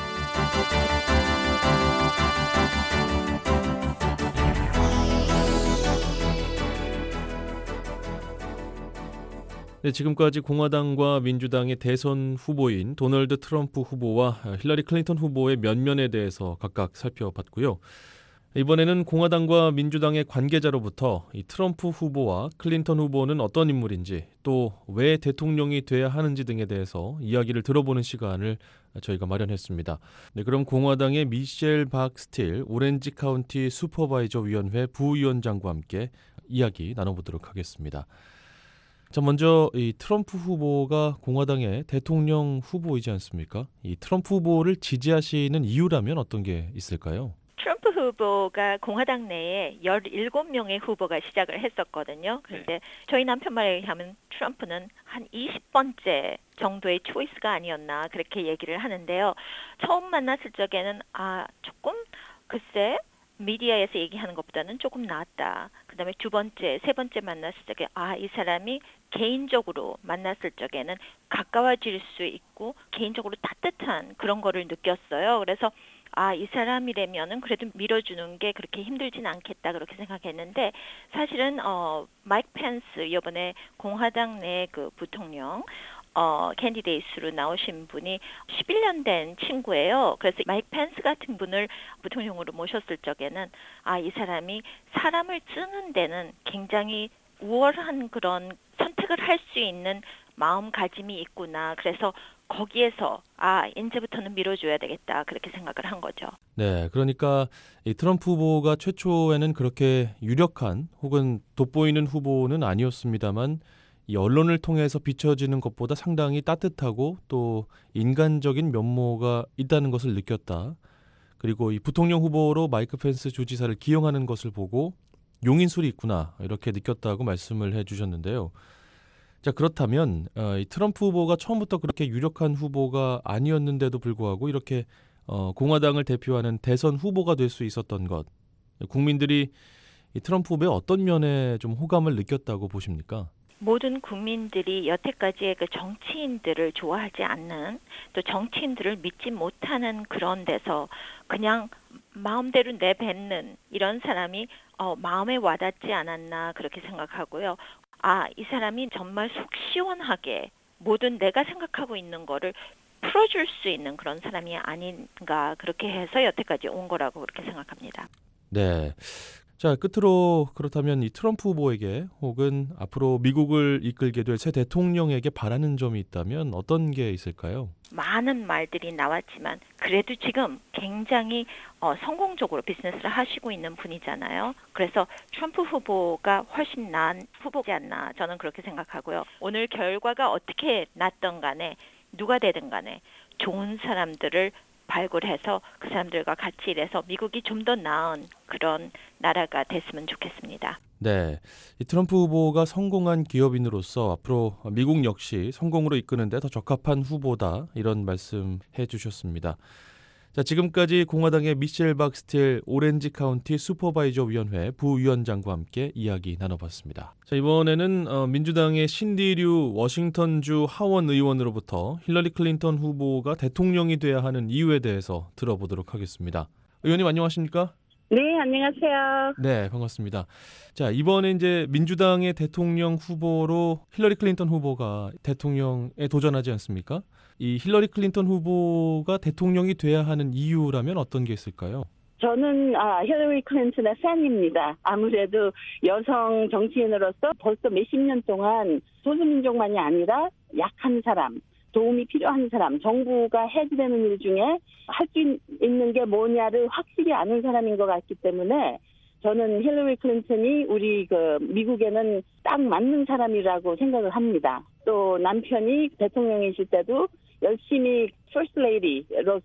네, 지금까지 공화당과 민주당의 대선 후보인 도널드 트럼프 후보와 힐러리 클린턴 후보의 면면에 대해서 각각 살펴봤고요. 이번에는 공화당과 민주당의 관계자로부터 이 트럼프 후보와 클린턴 후보는 어떤 인물인지, 또 왜 대통령이 돼야 하는지 등에 대해서 이야기를 들어보는 시간을 저희가 마련했습니다. 네, 그럼 공화당의 미셸 박스틸 오렌지 카운티 슈퍼바이저 위원회 부위원장과 함께 이야기 나눠보도록 하겠습니다. 자, 먼저 이 트럼프 후보가 공화당의 대통령 후보이지 않습니까? 이 트럼프 후보를 지지하시는 이유라면 어떤 게 있을까요? 트럼프 후보가 공화당 내에 17명의 후보가 시작을 했었거든요. 그런데 저희 남편 말에 의하면 트럼프는 한 20번째 정도의 초이스가 아니었나 그렇게 얘기를 하는데요. 처음 만났을 적에는 조금 글쎄 미디어에서 얘기하는 것보다는 조금 낫다. 그다음에 두 번째, 세 번째 만났을 적에 이 사람이 개인적으로 만났을 적에는 가까워질 수 있고 개인적으로 따뜻한 그런 거를 느꼈어요. 그래서 이 사람이라면은 그래도 밀어주는 게 그렇게 힘들진 않겠다 그렇게 생각했는데 사실은 마이크 펜스 이번에 공화당 내 그 부통령 캔디데이트로 나오신 분이 11년 된 친구예요. 그래서 마이크 펜스 같은 분을 부통령으로 모셨을 적에는 이 사람이 사람을 쓰는 데는 굉장히 우월한 그런 선택을 할 수 있는 마음가짐이 있구나. 그래서 거기에서 이제부터는 밀어줘야 되겠다 그렇게 생각을 한 거죠. 네, 그러니까 이 트럼프 후보가 최초에는 그렇게 유력한 혹은 돋보이는 후보는 아니었습니다만 이 언론을 통해서 비춰지는 것보다 상당히 따뜻하고 또 인간적인 면모가 있다는 것을 느꼈다. 그리고 이 부통령 후보로 마이크 펜스 주지사를 기용하는 것을 보고 용인술이 있구나 이렇게 느꼈다고 말씀을 해주셨는데요. 자, 그렇다면 이 트럼프 후보가 처음부터 그렇게 유력한 후보가 아니었는데도 불구하고 이렇게 공화당을 대표하는 대선 후보가 될 수 있었던 것, 국민들이 이 트럼프 후보의 어떤 면에 좀 호감을 느꼈다고 보십니까? 모든 국민들이 여태까지의 그 정치인들을 좋아하지 않는, 또 정치인들을 믿지 못하는 그런 데서 그냥 마음대로 내뱉는 이런 사람이 마음에 와닿지 않았나 그렇게 생각하고요. 이 사람이 정말 속 시원하게 모든 내가 생각하고 있는 거를 풀어줄 수 있는 그런 사람이 아닌가 그렇게 해서 여태까지 온 거라고 그렇게 생각합니다. 네. 자, 끝으로 그렇다면 이 트럼프 후보에게 혹은 앞으로 미국을 이끌게 될 새 대통령에게 바라는 점이 있다면 어떤 게 있을까요? 많은 말들이 나왔지만 그래도 지금 굉장히 성공적으로 비즈니스를 하시고 있는 분이잖아요. 그래서 트럼프 후보가 훨씬 나은 후보지 않나 저는 그렇게 생각하고요. 오늘 결과가 어떻게 났던 간에 누가 되든 간에 좋은 사람들을 발굴해서 그 사람들과 같이 일해서 미국이 좀 더 나은 그런 나라가 됐으면 좋겠습니다. 네, 이 트럼프 후보가 성공한 기업인으로서 앞으로 미국 역시 성공으로 이끄는 데 더 적합한 후보다 이런 말씀 해주셨습니다. 자, 지금까지 공화당의 미셸 박스틸 오렌지 카운티 슈퍼바이저 위원회 부위원장과 함께 이야기 나눠봤습니다. 자, 이번에는 민주당의 신디류 워싱턴주 하원 의원으로부터 힐러리 클린턴 후보가 대통령이 돼야 하는 이유에 대해서 들어보도록 하겠습니다. 의원님 안녕하십니까? 네, 안녕하세요. 네, 반갑습니다. 자, 이번에 이제 민주당의 대통령 후보로 힐러리 클린턴 후보가 대통령에 도전하지 않습니까? 이 힐러리 클린턴 후보가 대통령이 돼야 하는 이유라면 어떤 게 있을까요? 저는 힐러리 클린턴의 팬입니다. 아무래도 여성 정치인으로서 벌써 몇십 년 동안 소수민족만이 아니라 약한 사람, 도움이 필요한 사람, 정부가 해주되는 일 중에 할 수 있는 게 뭐냐를 확실히 아는 사람인 것 같기 때문에 저는 힐러리 클린턴이 우리 미국에는 딱 맞는 사람이라고 생각을 합니다. 또 남편이 대통령이실 때도 열심히 퍼스트 레이디로서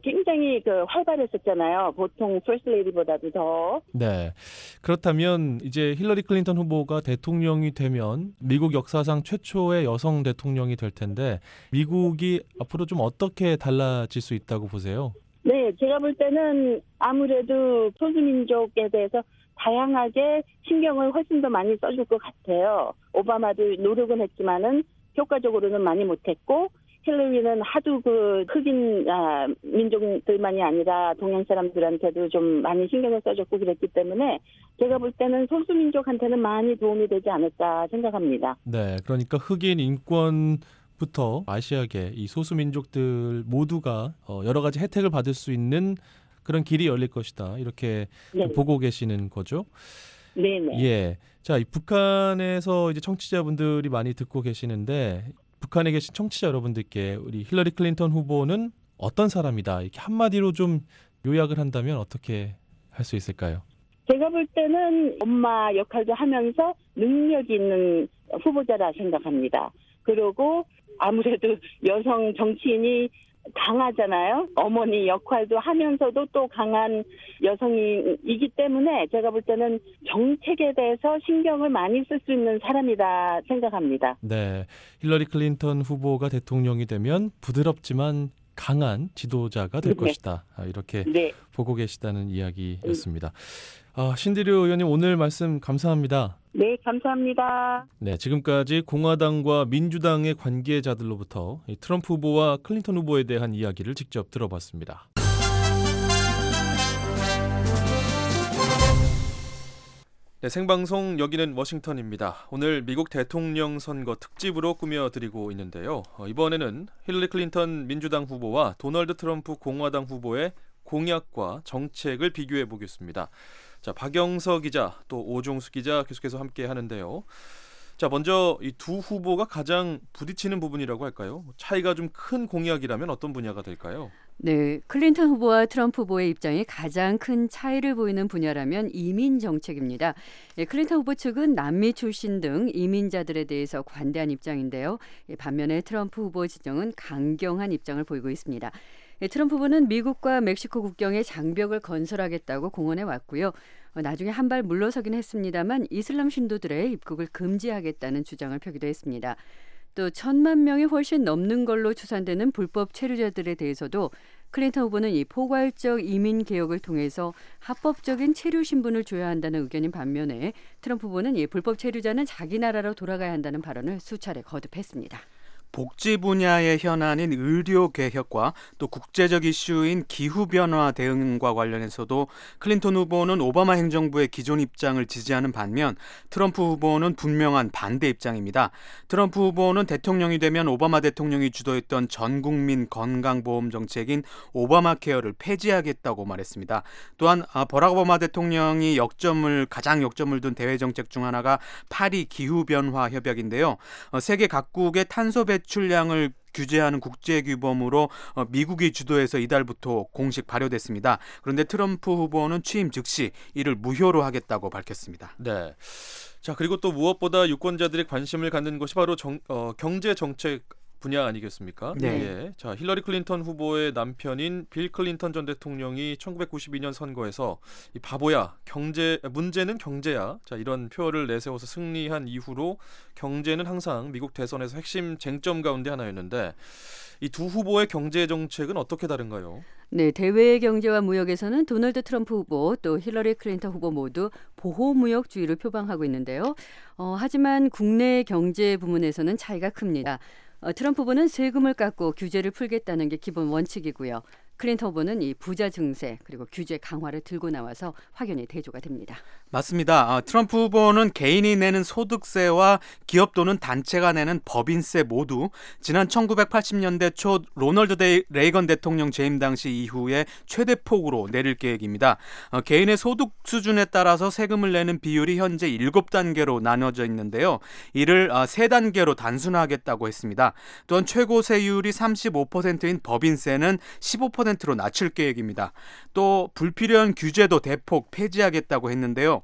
굉장히 활발했었잖아요. 보통 퍼스트 레이디보다도 더. 네. 그렇다면 이제 힐러리 클린턴 후보가 대통령이 되면 미국 역사상 최초의 여성 대통령이 될 텐데 미국이 앞으로 좀 어떻게 달라질 수 있다고 보세요? 네, 제가 볼 때는 아무래도 소수민족에 대해서 다양하게 신경을 훨씬 더 많이 써줄 것 같아요. 오바마도 노력은 했지만은 효과적으로는 많이 못했고, 힐러리는 하도 흑인 민족들만이 아니라 동양 사람들한테도 좀 많이 신경을 써줬고 그랬기 때문에 제가 볼 때는 소수민족한테는 많이 도움이 되지 않을까 생각합니다. 네, 그러니까 흑인 인권부터 아시아계 이 소수민족들 모두가 여러 가지 혜택을 받을 수 있는 그런 길이 열릴 것이다. 이렇게 보고 계시는 거죠? 네네. 예. 자, 이 북한에서 이제 청취자분들이 많이 듣고 계시는데 북한에 계신 청취자 여러분들께 우리 힐러리 클린턴 후보는 어떤 사람이다. 이렇게 한마디로 좀 요약을 한다면 어떻게 할 수 있을까요? 제가 볼 때는 엄마 역할도 하면서 능력이 있는 후보자라 생각합니다. 그리고 아무래도 여성 정치인이 강하잖아요. 어머니 역할도 하면서도 또 강한 여성이기 때문에 제가 볼 때는 정책에 대해서 신경을 많이 쓸 수 있는 사람이다 생각합니다. 네, 힐러리 클린턴 후보가 대통령이 되면 부드럽지만 강한 지도자가 될 것이다. 이렇게 보고 계시다는 이야기였습니다. 신디류 의원님 오늘 말씀 감사합니다. 네, 감사합니다. 네, 지금까지 공화당과 민주당의 관계자들로부터 트럼프 후보와 클린턴 후보에 대한 이야기를 직접 들어봤습니다. 네, 생방송 여기는 워싱턴입니다. 오늘 미국 대통령 선거 특집으로 꾸며드리고 있는데요. 이번에는 힐러리 클린턴 민주당 후보와 도널드 트럼프 공화당 후보의 공약과 정책을 비교해 보겠습니다. 자, 박영서 기자 또 오종수 기자 계속해서 함께 하는데요. 자, 먼저 이 두 후보가 가장 부딪히는 부분이라고 할까요? 차이가 좀 큰 공약이라면 어떤 분야가 될까요? 네, 클린턴 후보와 트럼프 후보의 입장이 가장 큰 차이를 보이는 분야라면 이민 정책입니다. 클린턴 후보 측은 남미 출신 등 이민자들에 대해서 관대한 입장인데요. 반면에 트럼프 후보 지정은 강경한 입장을 보이고 있습니다. 트럼프 후보는 미국과 멕시코 국경에 장벽을 건설하겠다고 공언해 왔고요. 나중에 한 발 물러서긴 했습니다만 이슬람 신도들의 입국을 금지하겠다는 주장을 펴기도 했습니다. 또 1,000만 명이 훨씬 넘는 걸로 추산되는 불법 체류자들에 대해서도 클린턴 후보는 이 포괄적 이민 개혁을 통해서 합법적인 체류 신분을 줘야 한다는 의견인 반면에 트럼프 후보는 이 불법 체류자는 자기 나라로 돌아가야 한다는 발언을 수차례 거듭했습니다. 복지 분야의 현안인 의료 개혁과 또 국제적 이슈인 기후변화 대응과 관련해서도 클린턴 후보는 오바마 행정부의 기존 입장을 지지하는 반면 트럼프 후보는 분명한 반대 입장입니다. 트럼프 후보는 대통령이 되면 오바마 대통령이 주도했던 전 국민 건강보험 정책인 오바마 케어를 폐지하겠다고 말했습니다. 또한 버락 오바마 대통령이 가장 역점을 둔 대외 정책 중 하나가 파리 기후변화 협약인데요. 세계 각국의 탄소 배출량을 규제하는 국제규범으로 미국이 주도해서 이달부터 공식 발효됐습니다. 그런데 트럼프 후보는 취임 즉시 이를 무효로 하겠다고 밝혔습니다. 네. 자, 그리고 또 무엇보다 유권자들의 관심을 갖는 것이 바로 경제 정책 분야 아니겠습니까? 네. 예. 자, 힐러리 클린턴 후보의 남편인 빌 클린턴 전 대통령이 1992년 선거에서 이 바보야, 문제는 경제야. 자, 이런 표어를 내세워서 승리한 이후로 경제는 항상 미국 대선에서 핵심 쟁점 가운데 하나였는데 이 두 후보의 경제 정책은 어떻게 다른가요? 네, 대외 경제와 무역에서는 도널드 트럼프 후보 또 힐러리 클린턴 후보 모두 보호무역주의를 표방하고 있는데요. 하지만 국내 경제 부문에서는 차이가 큽니다. 트럼프 후보는 세금을 깎고 규제를 풀겠다는 게 기본 원칙이고요. 클린턴 후보는 이 부자 증세 그리고 규제 강화를 들고 나와서 확연히 대조가 됩니다. 맞습니다. 트럼프 후보는 개인이 내는 소득세와 기업 또는 단체가 내는 법인세 모두 지난 1980년대 초 로널드 레이건 대통령 재임 당시 이후에 최대폭으로 내릴 계획입니다. 개인의 소득 수준에 따라서 세금을 내는 비율이 현재 7단계로 나눠져 있는데요. 이를 3단계로 단순화하겠다고 했습니다. 또한 최고 세율이 35%인 법인세는 15% 10%로 낮출 계획입니다. 또 불필요한 규제도 대폭 폐지하겠다고 했는데요.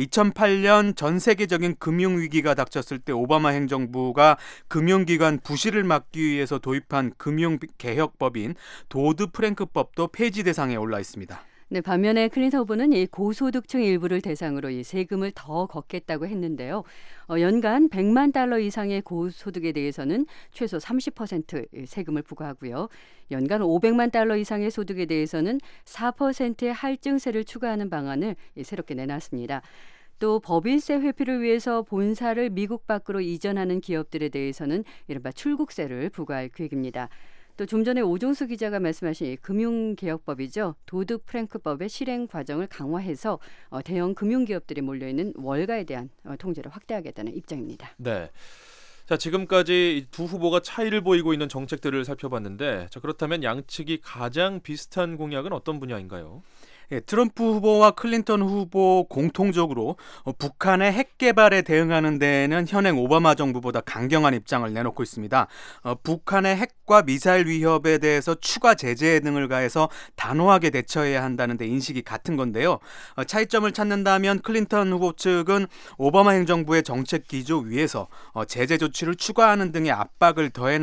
2008년 전 세계적인 금융위기가 닥쳤을 때 오바마 행정부가 금융기관 부실을 막기 위해서 도입한 금융개혁법인 도드-프랭크법도 폐지 대상에 올라 있습니다. 네, 반면에 클린턴 후보는 이 고소득층 일부를 대상으로 이 세금을 더 걷겠다고 했는데요. 연간 100만 달러 이상의 고소득에 대해서는 최소 30% 세금을 부과하고요. 연간 500만 달러 이상의 소득에 대해서는 4%의 할증세를 추가하는 방안을 새롭게 내놨습니다. 또 법인세 회피를 위해서 본사를 미국 밖으로 이전하는 기업들에 대해서는 이른바 출국세를 부과할 계획입니다. 또 좀 전에 오종수 기자가 말씀하신 금융개혁법이죠. 도드-프랭크법의 실행 과정을 강화해서 대형 금융기업들이 몰려있는 월가에 대한 통제를 확대하겠다는 입장입니다. 네. 자, 지금까지 두 후보가 차이를 보이고 있는 정책들을 살펴봤는데, 자, 그렇다면 양측이 가장 비슷한 공약은 어떤 분야인가요? 트럼프 후보와 클린턴 후보 공통적으로 북한의 핵 개발에 대응하는 데에는 현행 오바마 정부보다 강경한 입장을 내놓고 있습니다. 북한의 핵과 미사일 위협에 대해서 추가 제재 등을 가해서 단호하게 대처해야 한다는 데 인식이 같은 건데요. 차이점을 찾는다면 클린턴 후보 측은 오바마 행정부의 정책 기조 위에서 제재 조치를 추가하는 등의 압박을 더해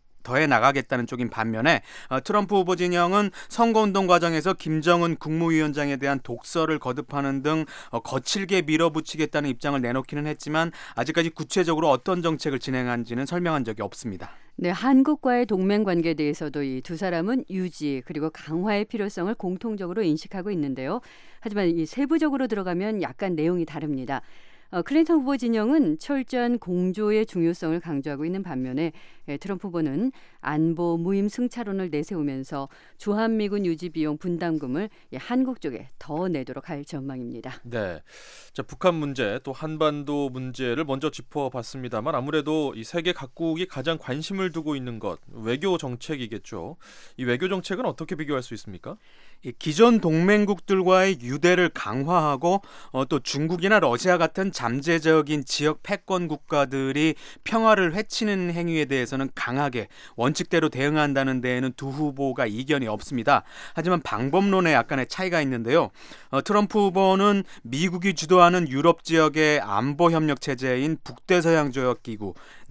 나가겠다는 쪽인 반면에 트럼프 후보 진영은 선거운동 과정에서 김정은 국무위원장에 대한 독서를 거듭하는 등 거칠게 밀어붙이겠다는 입장을 내놓기는 했지만 아직까지 구체적으로 어떤 정책을 진행한지는 설명한 적이 없습니다. 네, 한국과의 동맹 관계에 대해서도 이 두 사람은 유지 그리고 강화의 필요성을 공통적으로 인식하고 있는데요. 하지만 이 세부적으로 들어가면 약간 내용이 다릅니다. 클린턴 후보 진영은 철저한 공조의 중요성을 강조하고 있는 반면에 트럼프 후보는 안보 무임 승차론을 내세우면서 주한미군 유지 비용 분담금을 한국 쪽에 더 내도록 할 전망입니다. 네, 자, 북한 문제 또 한반도 문제를 먼저 짚어봤습니다만 아무래도 이 세계 각국이 가장 관심을 두고 있는 것 외교 정책이겠죠. 이 외교 정책은 어떻게 비교할 수 있습니까? 기존 동맹국들과의 유대를 강화하고 또 중국이나 러시아 같은 잠재적인 지역 패권 국가들이 평화를 해치는 행위에 대해서는 강하게 원칙대로 대응한다는 데에는 두 후보가 이견이 없습니다. 하지만 방법론에 약간의 차이가 있는데요. 트럼프 후보는 미국이 주도하는 유럽 지역의 안보 협력 체제인 북대서양조약기구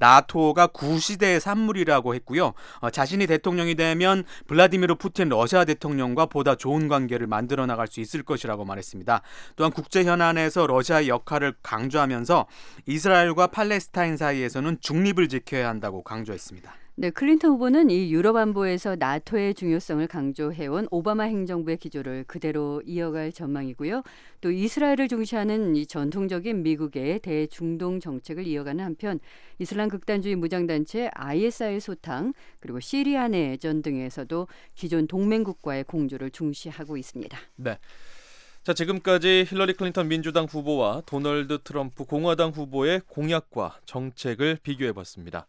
나토가 구시대의 산물이라고 했고요. 자신이 대통령이 되면 블라디미르 푸틴 러시아 대통령과 보다 좋은 관계를 만들어 나갈 수 있을 것이라고 말했습니다. 또한 국제 현안에서 러시아의 역할을 강조하면서 이스라엘과 팔레스타인 사이에서는 중립을 지켜야 한다고 강조했습니다. 네, 클린턴 후보는 이 유럽 안보에서 나토의 중요성을 강조해온 오바마 행정부의 기조를 그대로 이어갈 전망이고요. 또 이스라엘을 중시하는 이 전통적인 미국의 대중동 정책을 이어가는 한편 이슬람 극단주의 무장단체 ISIL 소탕 그리고 시리아 내전 등에서도 기존 동맹국과의 공조를 중시하고 있습니다. 네. 자, 지금까지 힐러리 클린턴 민주당 후보와 도널드 트럼프 공화당 후보의 공약과 정책을 비교해봤습니다.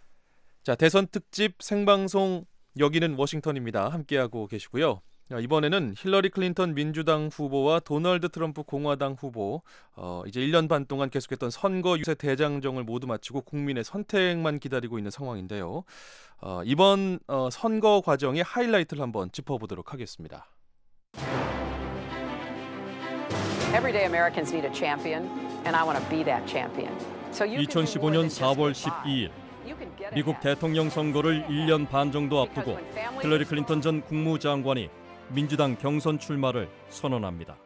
자, 대선 특집 생방송 여기는 워싱턴입니다. 함께하고 계시고요. 이번에는 힐러리 클린턴 민주당 후보와 도널드 트럼프 공화당 후보 이제 1년 반 동안 계속했던 선거 유세 대장정을 모두 마치고 국민의 선택만 기다리고 있는 상황인데요. 이번 선거 과정의 하이라이트를 한번 짚어보도록 하겠습니다. Everyday Americans need a champion, and I want to be that champion. 2015년 4월 12일 미국 대통령 선거를 1년 반 정도 앞두고 힐러리 클린턴 전 국무장관이 민주당 경선 출마를 선언합니다.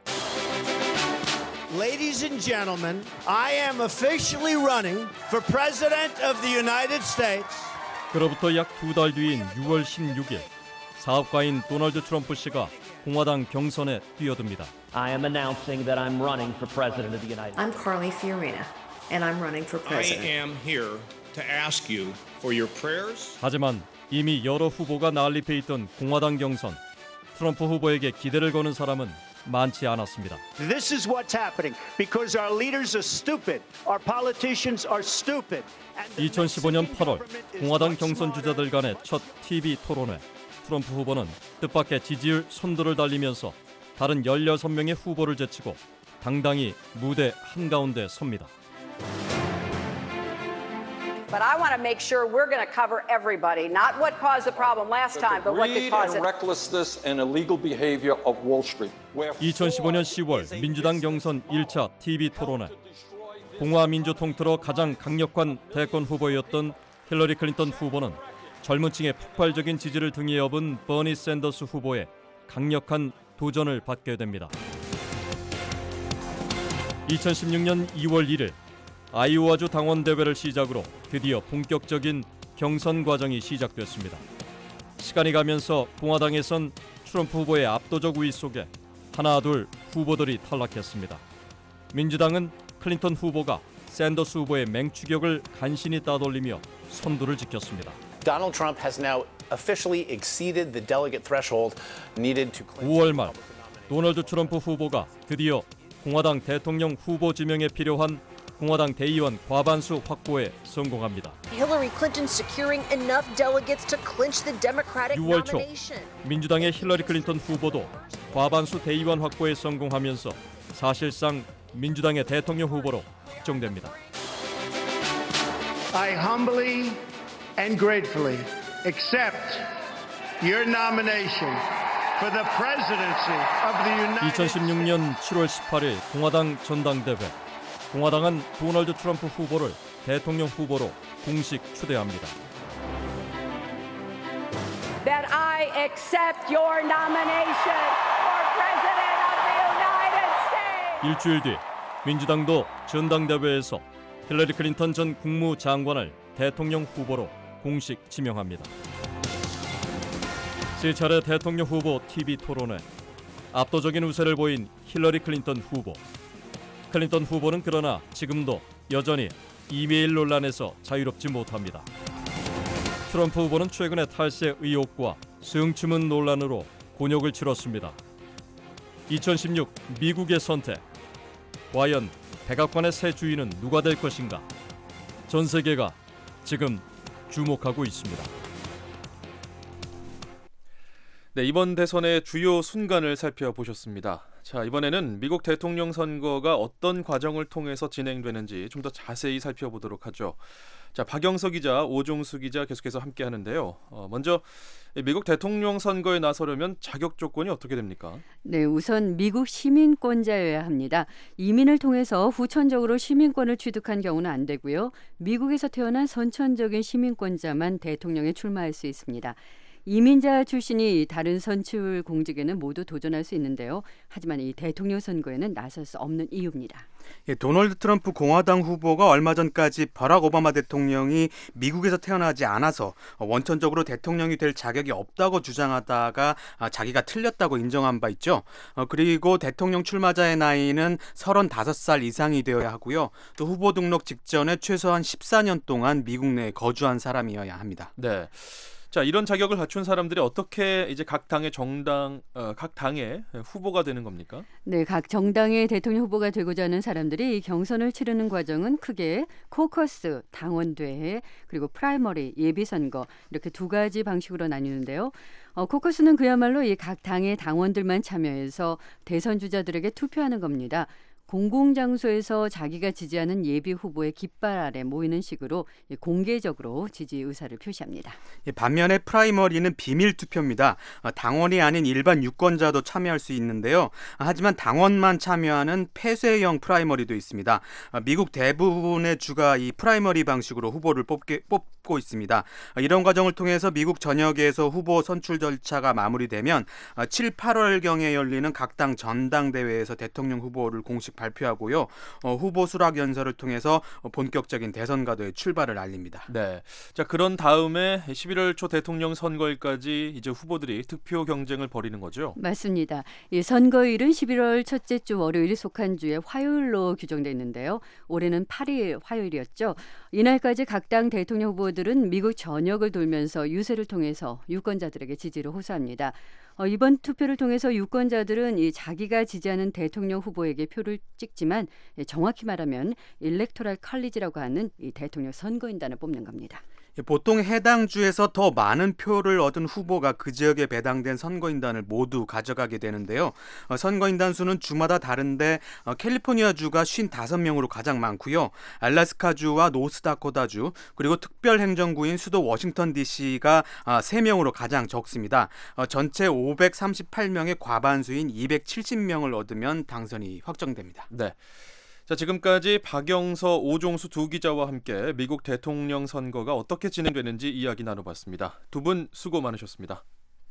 Ladies and gentlemen, I am officially running for President of the United States. 그로부터 약 2달 뒤인 6월 16일 사업가인 도널드 트럼프 씨가 공화당 경선에 뛰어듭니다. I am announcing that I'm running for President of the United States. I'm Carly Fiorina, and I'm running for President. I am here to ask you for your prayers. 하지만 이미 여러 후보가 난립해 있던 공화당 경선, 트럼프 후보에게 기대를 거는 사람은 많지 않았습니다. This is what's happening because our leaders are stupid. Our politicians are stupid. 2015년 8월 공화당 경선 주자들 간의 첫 TV 토론회, 트럼프 후보는 뜻밖의 지지율 선두를 달리면서 다른 16명의 후보를 제치고 당당히 무대 한가운데 섭니다. But I want to make sure we're going to cover everybody, not what caused the problem last time, but what could cause it. Recklessness and illegal behavior of Wall Street. 2015년 10월 민주당 경선 1차 TV 토론회. 공화 민주 통틀어 가장 강력한 대권 후보였던 힐러리 클린턴 후보는 젊은 층의 폭발적인 지지를 등에 업은 버니 샌더스 후보의 강력한 도전을 받게 됩니다. 2016년 2월 1일 아이오와주 당원대회를 시작으로 드디어 본격적인 경선 과정이 시작됐습니다. 시간이 가면서 공화당에선 트럼프 후보의 압도적 우위 속에 하나둘 후보들이 탈락했습니다. 민주당은 클린턴 후보가 샌더스 후보의 맹추격을 간신히 따돌리며 선두를 지켰습니다. Donald Trump has now officially exceeded the delegate threshold needed to clinch. 5월 말 도널드 트럼프 후보가 드디어 공화당 대통령 후보 지명에 필요한 공화당 대의원 과반수 확보에 성공합니다. Hillary Clinton securing enough delegates to clinch the Democratic 6월 초 nomination. 민주당의 힐러리 클린턴 후보도 과반수 대의원 확보에 성공하면서 사실상 민주당의 대통령 후보로 확정됩니다. I humbly and gratefully accept your nomination for the presidency of the United States. 2016년 7월 18일 공화당 전당대회. 공화당은 도널드 트럼프 후보를 대통령 후보로 공식 추대합니다. That I accept your nomination for President of the United States. 일주일 뒤 민주당도 전당대회에서 힐러리 클린턴 전 국무장관을 대통령 후보로 공식 지명합니다. 세 차례 대통령 후보 TV 토론회. 압도적인 우세를 보인 힐러리 클린턴 후보. 클린턴 후보는 그러나 지금도 여전히 이메일 논란에서 자유롭지 못합니다. 트럼프 후보는 최근에 탈세 의혹과 성추문 논란으로 곤욕을 치렀습니다. 2016 미국의 선택. 과연 백악관의 새 주인은 누가 될 것인가? 전 세계가 지금 주목하고 있습니다. 네, 이번 대선의 주요 순간을 살펴보셨습니다. 자, 이번에는 미국 대통령 선거가 어떤 과정을 통해서 진행되는지 좀 더 자세히 살펴보도록 하죠. 자, 박영석 기자, 오종수 기자 계속해서 함께 하는데요. 먼저 미국 대통령 선거에 나서려면 자격 조건이 어떻게 됩니까? 네, 우선 미국 시민권자여야 합니다. 이민을 통해서 후천적으로 시민권을 취득한 경우는 안 되고요. 미국에서 태어난 선천적인 시민권자만 대통령에 출마할 수 있습니다. 이민자 출신이 다른 선출 공직에는 모두 도전할 수 있는데요. 하지만 이 대통령 선거에는 나설 수 없는 이유입니다. 예, 도널드 트럼프 공화당 후보가 얼마 전까지 버락 오바마 대통령이 미국에서 태어나지 않아서 원천적으로 대통령이 될 자격이 없다고 주장하다가 자기가 틀렸다고 인정한 바 있죠. 그리고 대통령 출마자의 나이는 35살 이상이 되어야 하고요. 또 후보 등록 직전에 최소한 14년 동안 미국 내에 거주한 사람이어야 합니다. 네. 자, 이런 자격을 갖춘 사람들이 어떻게 이제 각 당의 후보가 되는 겁니까? 네, 각 정당의 대통령 후보가 되고자 하는 사람들이 경선을 치르는 과정은 크게 코커스, 당원대회, 그리고 프라이머리, 예비선거 이렇게 두 가지 방식으로 나뉘는데요. 코커스는 그야말로 이 각 당의 당원들만 참여해서 대선 주자들에게 투표하는 겁니다. 공공장소에서 자기가 지지하는 예비 후보의 깃발 아래 모이는 식으로 공개적으로 지지 의사를 표시합니다. 반면에 프라이머리는 비밀 투표입니다. 당원이 아닌 일반 유권자도 참여할 수 있는데요. 하지만 당원만 참여하는 폐쇄형 프라이머리도 있습니다. 미국 대부분의 주가 이 프라이머리 방식으로 후보를 뽑고 있습니다. 이런 과정을 통해서 미국 전역에서 후보 선출 절차가 마무리되면 7, 8월경에 열리는 각 당 전당대회에서 대통령 후보를 공식 발표하고요. 후보 수락 연설을 통해서 본격적인 대선 가도의 출발을 알립니다. 네. 자, 그런 다음에 11월 초 대통령 선거일까지 이제 후보들이 득표 경쟁을 벌이는 거죠? 맞습니다. 이 선거일은 11월 첫째 주 월요일이 속한 주에 화요일로 규정돼 있는데요. 올해는 8일 화요일이었죠. 이날까지 각 당 대통령 후보들은 미국 전역을 돌면서 유세를 통해서 유권자들에게 지지를 호소합니다. 이번 투표를 통해서 유권자들은 이 자기가 지지하는 대통령 후보에게 표를 찍지만 정확히 말하면 일렉토럴 컬리지라고 하는 이 대통령 선거인단을 뽑는 겁니다. 보통 해당 주에서 더 많은 표를 얻은 후보가 그 지역에 배당된 선거인단을 모두 가져가게 되는데요. 선거인단 수는 주마다 다른데 캘리포니아주가 55명으로 가장 많고요. 알래스카주와 노스다코타주 그리고 특별행정구인 수도 워싱턴 DC가 3명으로 가장 적습니다. 전체 538명의 과반수인 270명을 얻으면 당선이 확정됩니다. 네. 자, 지금까지 박영서, 오종수 두 기자와 함께 미국 대통령 선거가 어떻게 진행되는지 이야기 나눠봤습니다. 두 분 수고 많으셨습니다.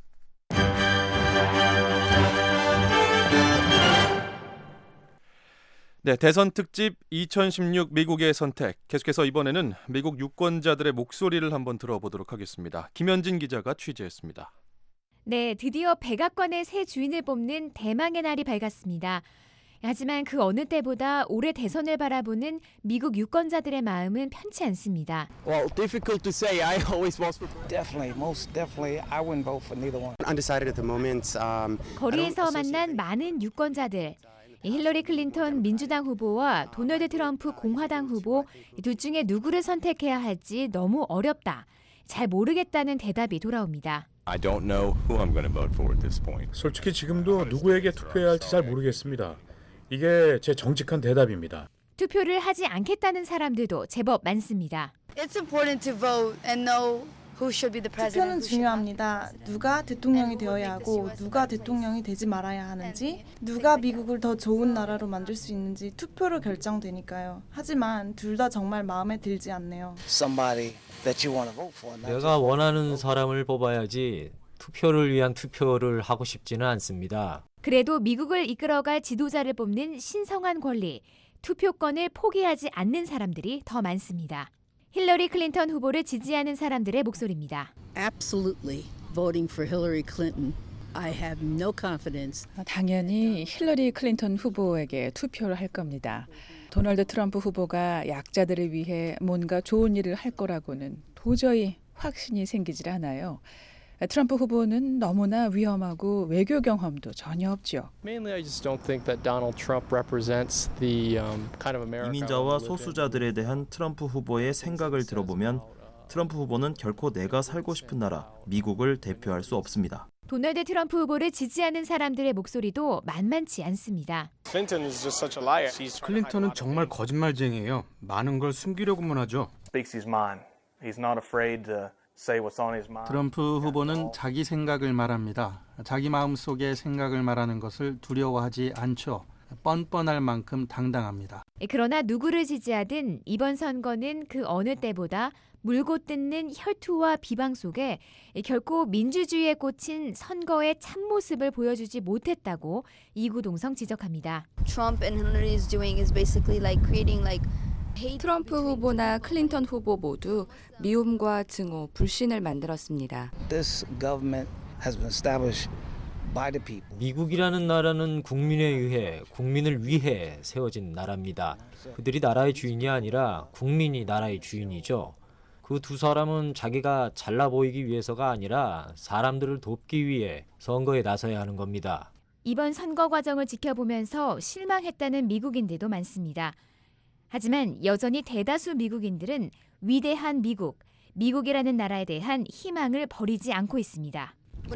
네, 대선 특집 2016 미국의 선택. 계속해서 이번에는 미국 유권자들의 목소리를 한번 들어보도록 하겠습니다. 김현진 기자가 취재했습니다. 네, 드디어 백악관의 새 주인을 뽑는 대망의 날이 밝았습니다. 하지만 그 어느 때보다 올해 대선을 바라보는 미국 유권자들의 마음은 편치 않습니다. Well, difficult to say. I always vote for. Definitely, most definitely, I wouldn't vote for neither one. Undecided at the moment. 거리에서 만난 많은 유권자들. 힐러리 클린턴 민주당 후보와 도널드 트럼프 공화당 후보 둘 중에 누구를 선택해야 할지 너무 어렵다. 잘 모르겠다는 대답이 돌아옵니다. I don't know who I'm going to vote for at this point. 솔직히 지금도 누구에게 투표해야 할지 잘 모르겠습니다. 이게 제 정직한 대답입니다. 투표를 하지 않겠다는 사람들도 제법 많습니다. It's important to vote and know who should be the president. 투표는 중요합니다. 누가 대통령이 되어야 하고 누가 대통령이 되지 말아야 하는지, 누가 미국을 더 좋은 나라로 만들 수 있는지 투표로 결정되니까요. 하지만 둘 다 정말 마음에 들지 않네요. Somebody that you want to vote for. 내가 원하는 사람을 뽑아야지 투표를 위한 투표를 하고 싶지는 않습니다. 그래도 미국을 이끌어갈 지도자를 뽑는 신성한 권리, 투표권을 포기하지 않는 사람들이 더 많습니다. 힐러리 클린턴 후보를 지지하는 사람들의 목소리입니다. Absolutely voting for Hillary Clinton. I have no confidence. 당연히 힐러리 클린턴 후보에게 투표를 할 겁니다. 도널드 트럼프 후보가 약자들을 위해 뭔가 좋은 일을 할 거라고는 도저히 확신이 생기질 않아요. 트럼프 후보는 너무나 위험하고 외교 경험도 전혀 없죠. 이민자와 소수자들에 대한 트럼프 후보의 생각을 들어보면 트럼프 후보는 결코 내가 살고 싶은 나라, 미국을 대표할 수 없습니다. 도널드 트럼프 후보를 지지하는 사람들의 목소리도 만만치 않습니다. 클린턴은 정말 거짓말쟁이에요. 많은 걸 숨기려고만 하죠. 트럼프 후보는 자기 생각을 말합니다. 자기 마음속의 생각을 말하는 것을 두려워하지 않죠. 뻔뻔할 만큼 당당합니다. 그러나 누구를 지지하든 이번 선거는 그 어느 때보다 물고 뜯는 혈투와 비방 속에 결코 민주주의에 꽂힌 선거의 참모습을 보여주지 못했다고 이구동성 지적합니다. Trump and Hillary is doing is basically like creating like 트럼프 후보나 클린턴 후보 모두 미움과 증오, 불신을 만들었습니다. This government has been established by the people. 미국이라는 나라는 국민에 의해, 국민을 위해 세워진 나라입니다. 그들이 나라의 주인이 아니라 국민이 나라의 주인이죠. 그 두 사람은 자기가 잘나 보이기 위해서가 아니라 사람들을 돕기 위해 선거에 나서야 하는 겁니다. 이번 선거 과정을 지켜보면서 실망했다는 미국인들도 많습니다. 하지만 여전히 대다수 미국인들은 위대한 미국, 미국이라는 나라에 대한 희망을 버리지 않고 있습니다.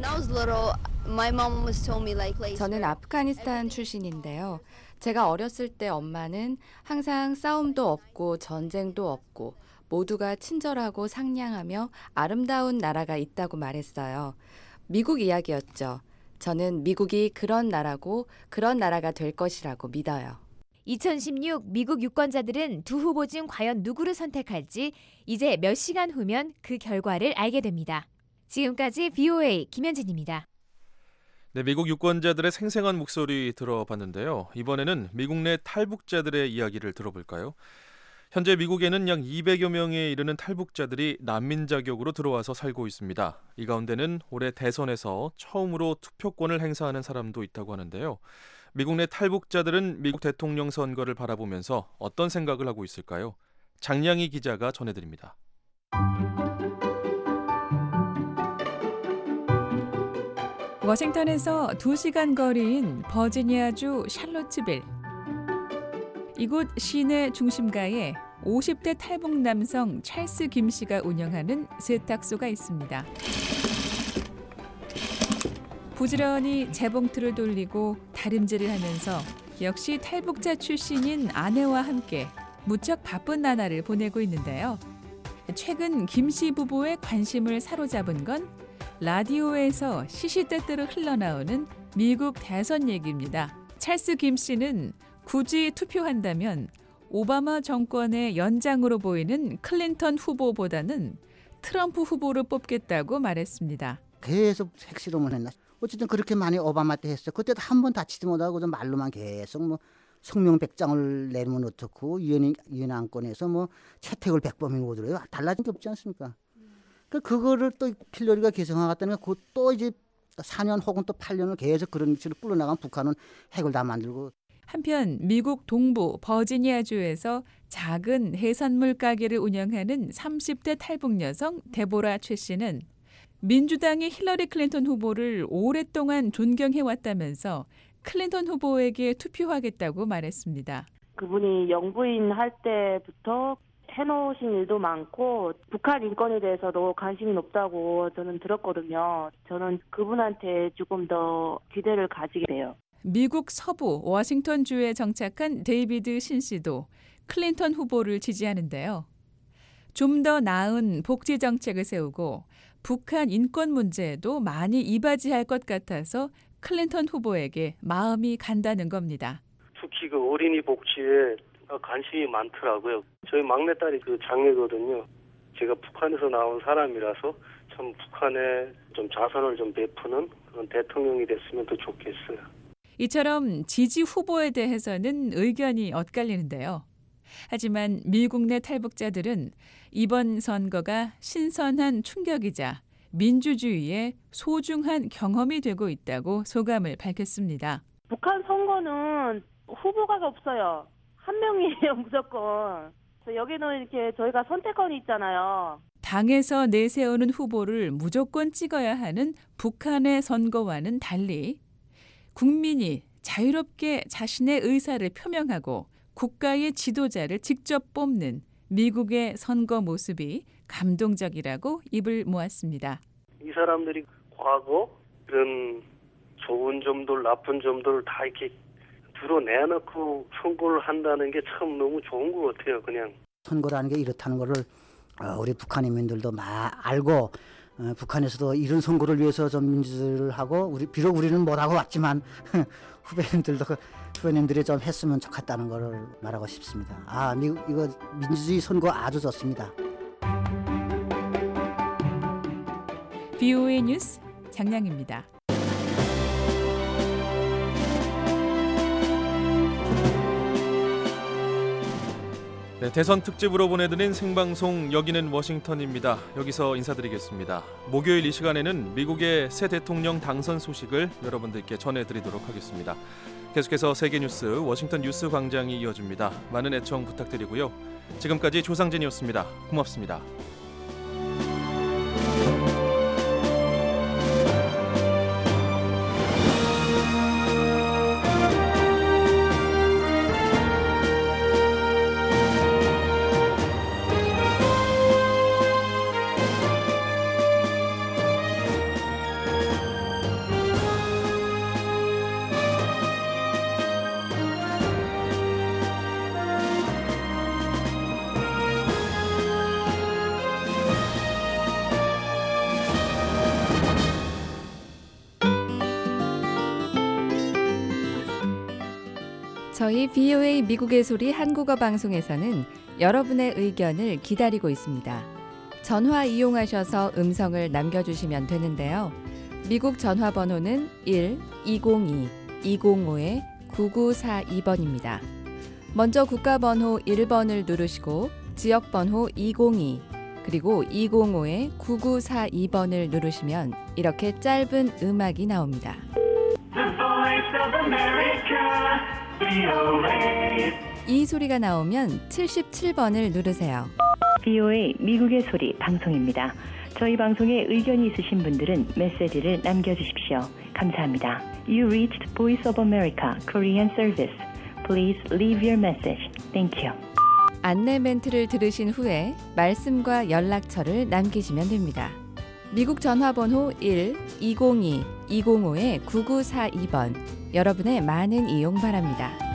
저는 아프가니스탄 출신인데요. 제가 어렸을 때 엄마는 항상 싸움도 없고 전쟁도 없고 모두가 친절하고 상냥하며 아름다운 나라가 있다고 말했어요. 미국 이야기였죠. 저는 미국이 그런 나라고 그런 나라가 될 것이라고 믿어요. 2016 미국 유권자들은 두 후보 중 과연 누구를 선택할지 이제 몇 시간 후면 그 결과를 알게 됩니다. 지금까지 VOA 김현진입니다. 네, 미국 유권자들의 생생한 목소리 들어봤는데요. 이번에는 미국 내 탈북자들의 이야기를 들어볼까요? 현재 미국에는 약 200여 명에 이르는 탈북자들이 난민 자격으로 들어와서 살고 있습니다. 이 가운데는 올해 대선에서 처음으로 투표권을 행사하는 사람도 있다고 하는데요. 미국 내 탈북자들은 미국 대통령 선거를 바라보면서 어떤 생각을 하고 있을까요? 장량희 기자가 전해드립니다. 워싱턴에서 2시간 거리인 버지니아주 샬롯츠빌. 이곳 시내 중심가에 50대 탈북 남성 찰스 김 씨가 운영하는 세탁소가 있습니다. 부지런히 재봉틀을 돌리고 다림질을 하면서 역시 탈북자 출신인 아내와 함께 무척 바쁜 나날을 보내고 있는데요. 최근 김 씨 부부의 관심을 사로잡은 건 라디오에서 시시때때로 흘러나오는 미국 대선 얘기입니다. 찰스 김 씨는 굳이 투표한다면 오바마 정권의 연장으로 보이는 클린턴 후보보다는 트럼프 후보를 뽑겠다고 말했습니다. 계속 핵실험을 했나? 어쨌든 그렇게 많이 오바마 때 했어요. 그때도 한 번 다치지 못하고 말로만 계속 뭐 성명백장을 내면 어떻고 유엔 안건에서 뭐 채택을 100번이나 오더래요. 달라진 게 없지 않습니까? 그거를 또 힐러리가 개성하겠다는 거 또 이제 4년 혹은 또 8년을 계속 그런 식으로 불러나간 북한은 핵을 다 만들고. 한편 미국 동부 버지니아주에서 작은 해산물 가게를 운영하는 30대 탈북 여성 데보라 최 씨는 민주당이 힐러리 클린턴 후보를 오랫동안 존경해왔다면서 클린턴 후보에게 투표하겠다고 말했습니다. 그분이 영부인 할 때부터 해놓으신 일도 많고 북한 인권에 대해서도 관심이 높다고 저는 들었거든요. 저는 그분한테 조금 더 기대를 가지게 돼요. 미국 서부 워싱턴주에 정착한 데이비드 신 씨도 클린턴 후보를 지지하는데요. 좀 더 나은 복지 정책을 세우고 북한 인권 문제에도 많이 이바지할 것 같아서 클린턴 후보에게 마음이 간다는 겁니다. 특히 그 어린이 복지에 관심이 많더라고요. 저희 막내딸이 그 장애거든요. 제가 북한에서 나온 사람이라서 참 북한에 좀 자선을 좀 베푸는 그런 대통령이 됐으면 더 좋겠어요. 이처럼 지지 후보에 대해서는 의견이 엇갈리는데요. 하지만 미국 내 탈북자들은 이번 선거가 신선한 충격이자 민주주의의 소중한 경험이 되고 있다고 소감을 밝혔습니다. 북한 선거는 후보가 없어요. 한 명이에요, 무조건. 여기는 이렇게 저희가 선택권이 있잖아요. 당에서 내세우는 후보를 무조건 찍어야 하는 북한의 선거와는 달리 국민이 자유롭게 자신의 의사를 표명하고 국가의 지도자를 직접 뽑는 미국의 선거 모습이 감동적이라고 입을 모았습니다. 이 사람들이 과거 이런 좋은 점들, 나쁜 점들을 다 이렇게 드러내놓고 선거를 한다는 게 참 너무 좋은 것 같아요. 그냥 선거라는 게 이렇다는 거를 우리 북한인민들도 알고 북한에서도 이런 선거를 위해서 좀 민주를 하고 비록 우리는 못하고 왔지만 후배님들이 좀 했으면 좋겠다는 거를 말하고 싶습니다. 미국 이거 민주주의 선거 아주 좋습니다. VOA 뉴스 장량입니다. 네, 대선 특집으로 보내드린 생방송 여기는 워싱턴입니다. 여기서 인사드리겠습니다. 목요일 이 시간에는 미국의 새 대통령 당선 소식을 여러분들께 전해드리도록 하겠습니다. 계속해서 세계뉴스 워싱턴 뉴스 광장이 이어집니다. 많은 애청 부탁드리고요. 지금까지 조상진이었습니다. 고맙습니다. 저희 VOA 미국의 소리 한국어 방송에서는 여러분의 의견을 기다리고 있습니다. 전화 이용하셔서 음성을 남겨주시면 되는데요. 미국 전화번호는 1-202-205-9942번입니다. 먼저 국가번호 1번을 누르시고 지역번호 202 그리고 205-9942번을 누르시면 이렇게 짧은 음악이 나옵니다. 이 소리가 나오면 77번을 누르세요. VOA 미국의 소리 방송입니다. 저희 방송에 의견이 있으신 분들은 메시지를 남겨주십시오. 감사합니다. You reached Voice of America Korean Service. Please leave your message. Thank you. 안내 멘트를 들으신 후에 말씀과 연락처를 남기시면 됩니다. 미국 전화번호 1-202-205-9942번 여러분의 많은 이용 바랍니다.